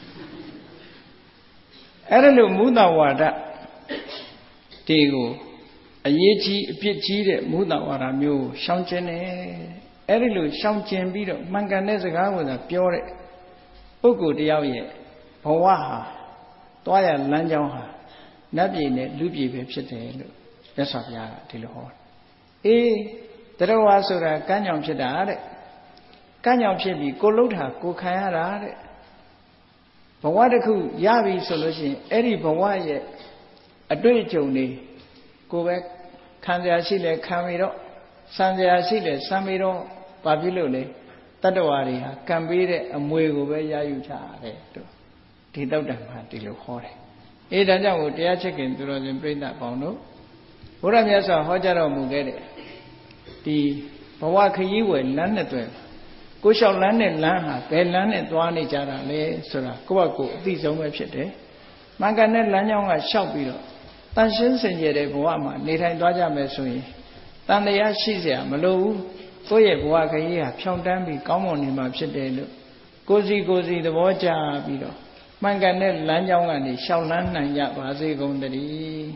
အဲ့ဒါလို့မူတဝါဒဒီကိုအရေးကြီးအပြစ်ကြီးတဲ့မူတဝါဒမျိုးကိုရှောင်ကျဉ်တယ်အဲ့ဒီလိုရှောင်ကျဉ်ပြီးတော့မှန်ကန်တဲ့စကားကိုသာပြောတဲ့ပုဂ္ဂိုလ်တယောက်ရဲ့ဘဝဟာတွားရလမ်းကြောင်းဟာနတ်ပြည်နဲ့လူပြည်ပဲဖြစ်တယ်လို့မြတ်စွာဘုရားကဒီလိုဟောအေးတရားဝါဆိုတာကမ်းကြောင်ဖြစ်တာတဲ့ကမ်းကြောင်ဖြစ်ပြီးကိုလှုပ်တာကိုခံရတာတဲ့ဘဝတစ်ခုရပြီဆိုလို့ရှိရင်အဲ့ဒီဘဝရဲ့အတွေ့အကြုံတွေကိုပဲခံရရှိလဲခံပြီးတော့စံရရှိလဲစံပြီးတော့ဘာဖြစ်လို့လဲတတ္တဝါတွေဟာကံပေးတဲ့အမွေကိုပဲရယူကြတယ်တို့ဒီတောက်တံမှာဒီလိုဟောတယ်အေးဒါကြောင့်ကိုတရားချစ်ခင်သူတော်စင်ပြိဿပေါင်းတို့ဘုရားမြတ်စွာဟောကြားတော်မူခဲ့တဲ့ဒီဘဝခရီးဝယ်လမ်းနဲ့တွေ့ကိုလျှောက်လမ်းနဲ့လမ်းဟာဘယ်လမ်းနဲ့သွားနေကြတာလဲဆိုတာကိုယ့်ဘက်ကိုအသိဆုံးပဲဖြစ်တယ်မှန်ကန်တဲ့လမ်းကြောင်းကလျှောက်ပြီးတော့တန်ရှင်းစင်ကြယ်တဲ့ဘဝမှာနေထိုင်သွားကြမယ်ဆိုရင်တန်တရားရှိเสียမလိုဘူးကိုယ့်ရဲ့ဘဝခရီးဟာဖြောင့်တန်းပြီးကောင်းမွန်နေမှာဖြစ်တယ်လို့ကိုယ်စီကိုယ်စီသဘောကျပြီးတော့မှန်ကန်တဲ့လမ်းကြောင်းကနေရှောက်လန်းနိုင်ကြပါစေကုန်သတည်း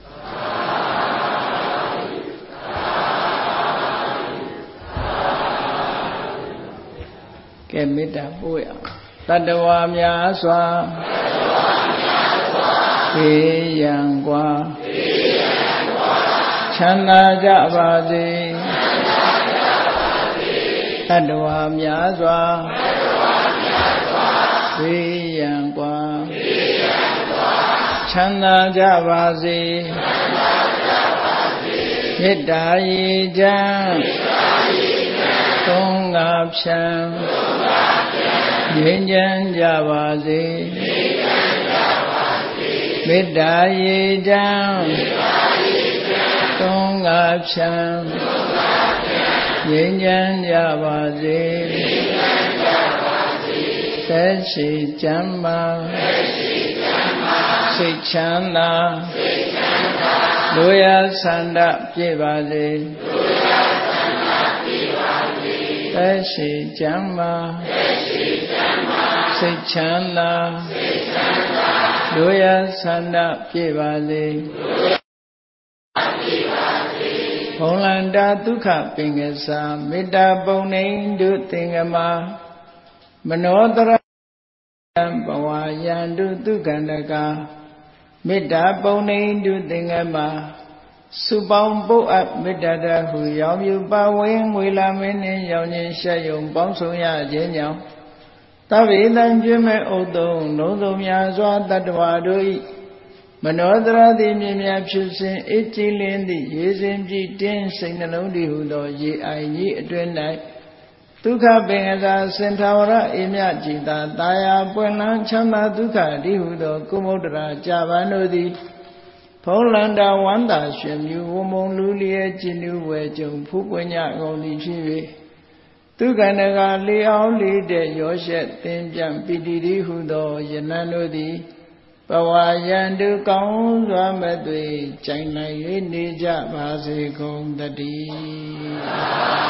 ကဲမေတ္တာပို့ရအောင်တတ္တဝါများစွာဘေးရန်กว่าချမ်းသာကြပါစေတတ္တဝါများစွာဘေးရန်กว่าချမ်းသာကြပါစေမေတ္တာရေချမ်းသုံးငါဖြံငြိမ်းချမ်းကြပါစေမေတ္တာရေချမ်းသုံးငါဖြံငြိမ်းချမ်းကြပါစေသက်ရှိချမ်းသာစိတ်ချမ်းသာလူရဆန္ဒပြည့်ပါစေသက်ရှိချမ်းသာစိတ်ချမ်းသာလူရဆန္ဒပြည့်ပါစေဘုံလန္တာဒုက္ခပင်ကစားမေတ္တာပုံနေဒုသင်္ကမမနောတရဘဝယန္တုဒုက္ခန္တကမေတ္တာပုံနေဒုသင်္ကမစုပေါင်းပုတ်အပ်မေတ္တာတဟုရောင်မြူပါဝင်းငွေလာမင်းနှင့်ရောင်ချင်းရှက်ယုံပေါင်းဆောင်ရခြင်းကြောင့်သဗ္ဗေတံကျွမ်းမဲ့ဥဒ္ဒုံလုံးစုံများစွာတတ္တဝါတို့၏မနောတရသည်မြင်များဖြူစင်အေးကြည်လင်းသည့်ရေစင်ကြည်တင်းစိတ်နှလုံးတည်ဟုသောရေအိုင်ကြီးအတွင်၌ဒုက္ခပင်ကစားစင်ထာဝရအေမြကြည်သာတာယာပွင့်လန်းချမ်းသာဒုက္ခတည်ဟုသောကုမုဒ္ဒရာကြာပန်တို့သည်ဖုံးလန္တာဝန္တာရွှင်မြူဝမုံလူလျက်ကြည်နူးဝဲကြုံဖူးပွင့်ညကုန်သည်ဖြစ်၍ဒုက္ခန္တကလေအောင်လေးတဲ့ရောရှက်သင်ပြန်ပိတိတိဟုသောယနံတို့သည်ဘဝယန္တုကောင်းစွာမသွေကြိုင်နိုင်၍နေကြပါစေကုန်တည်း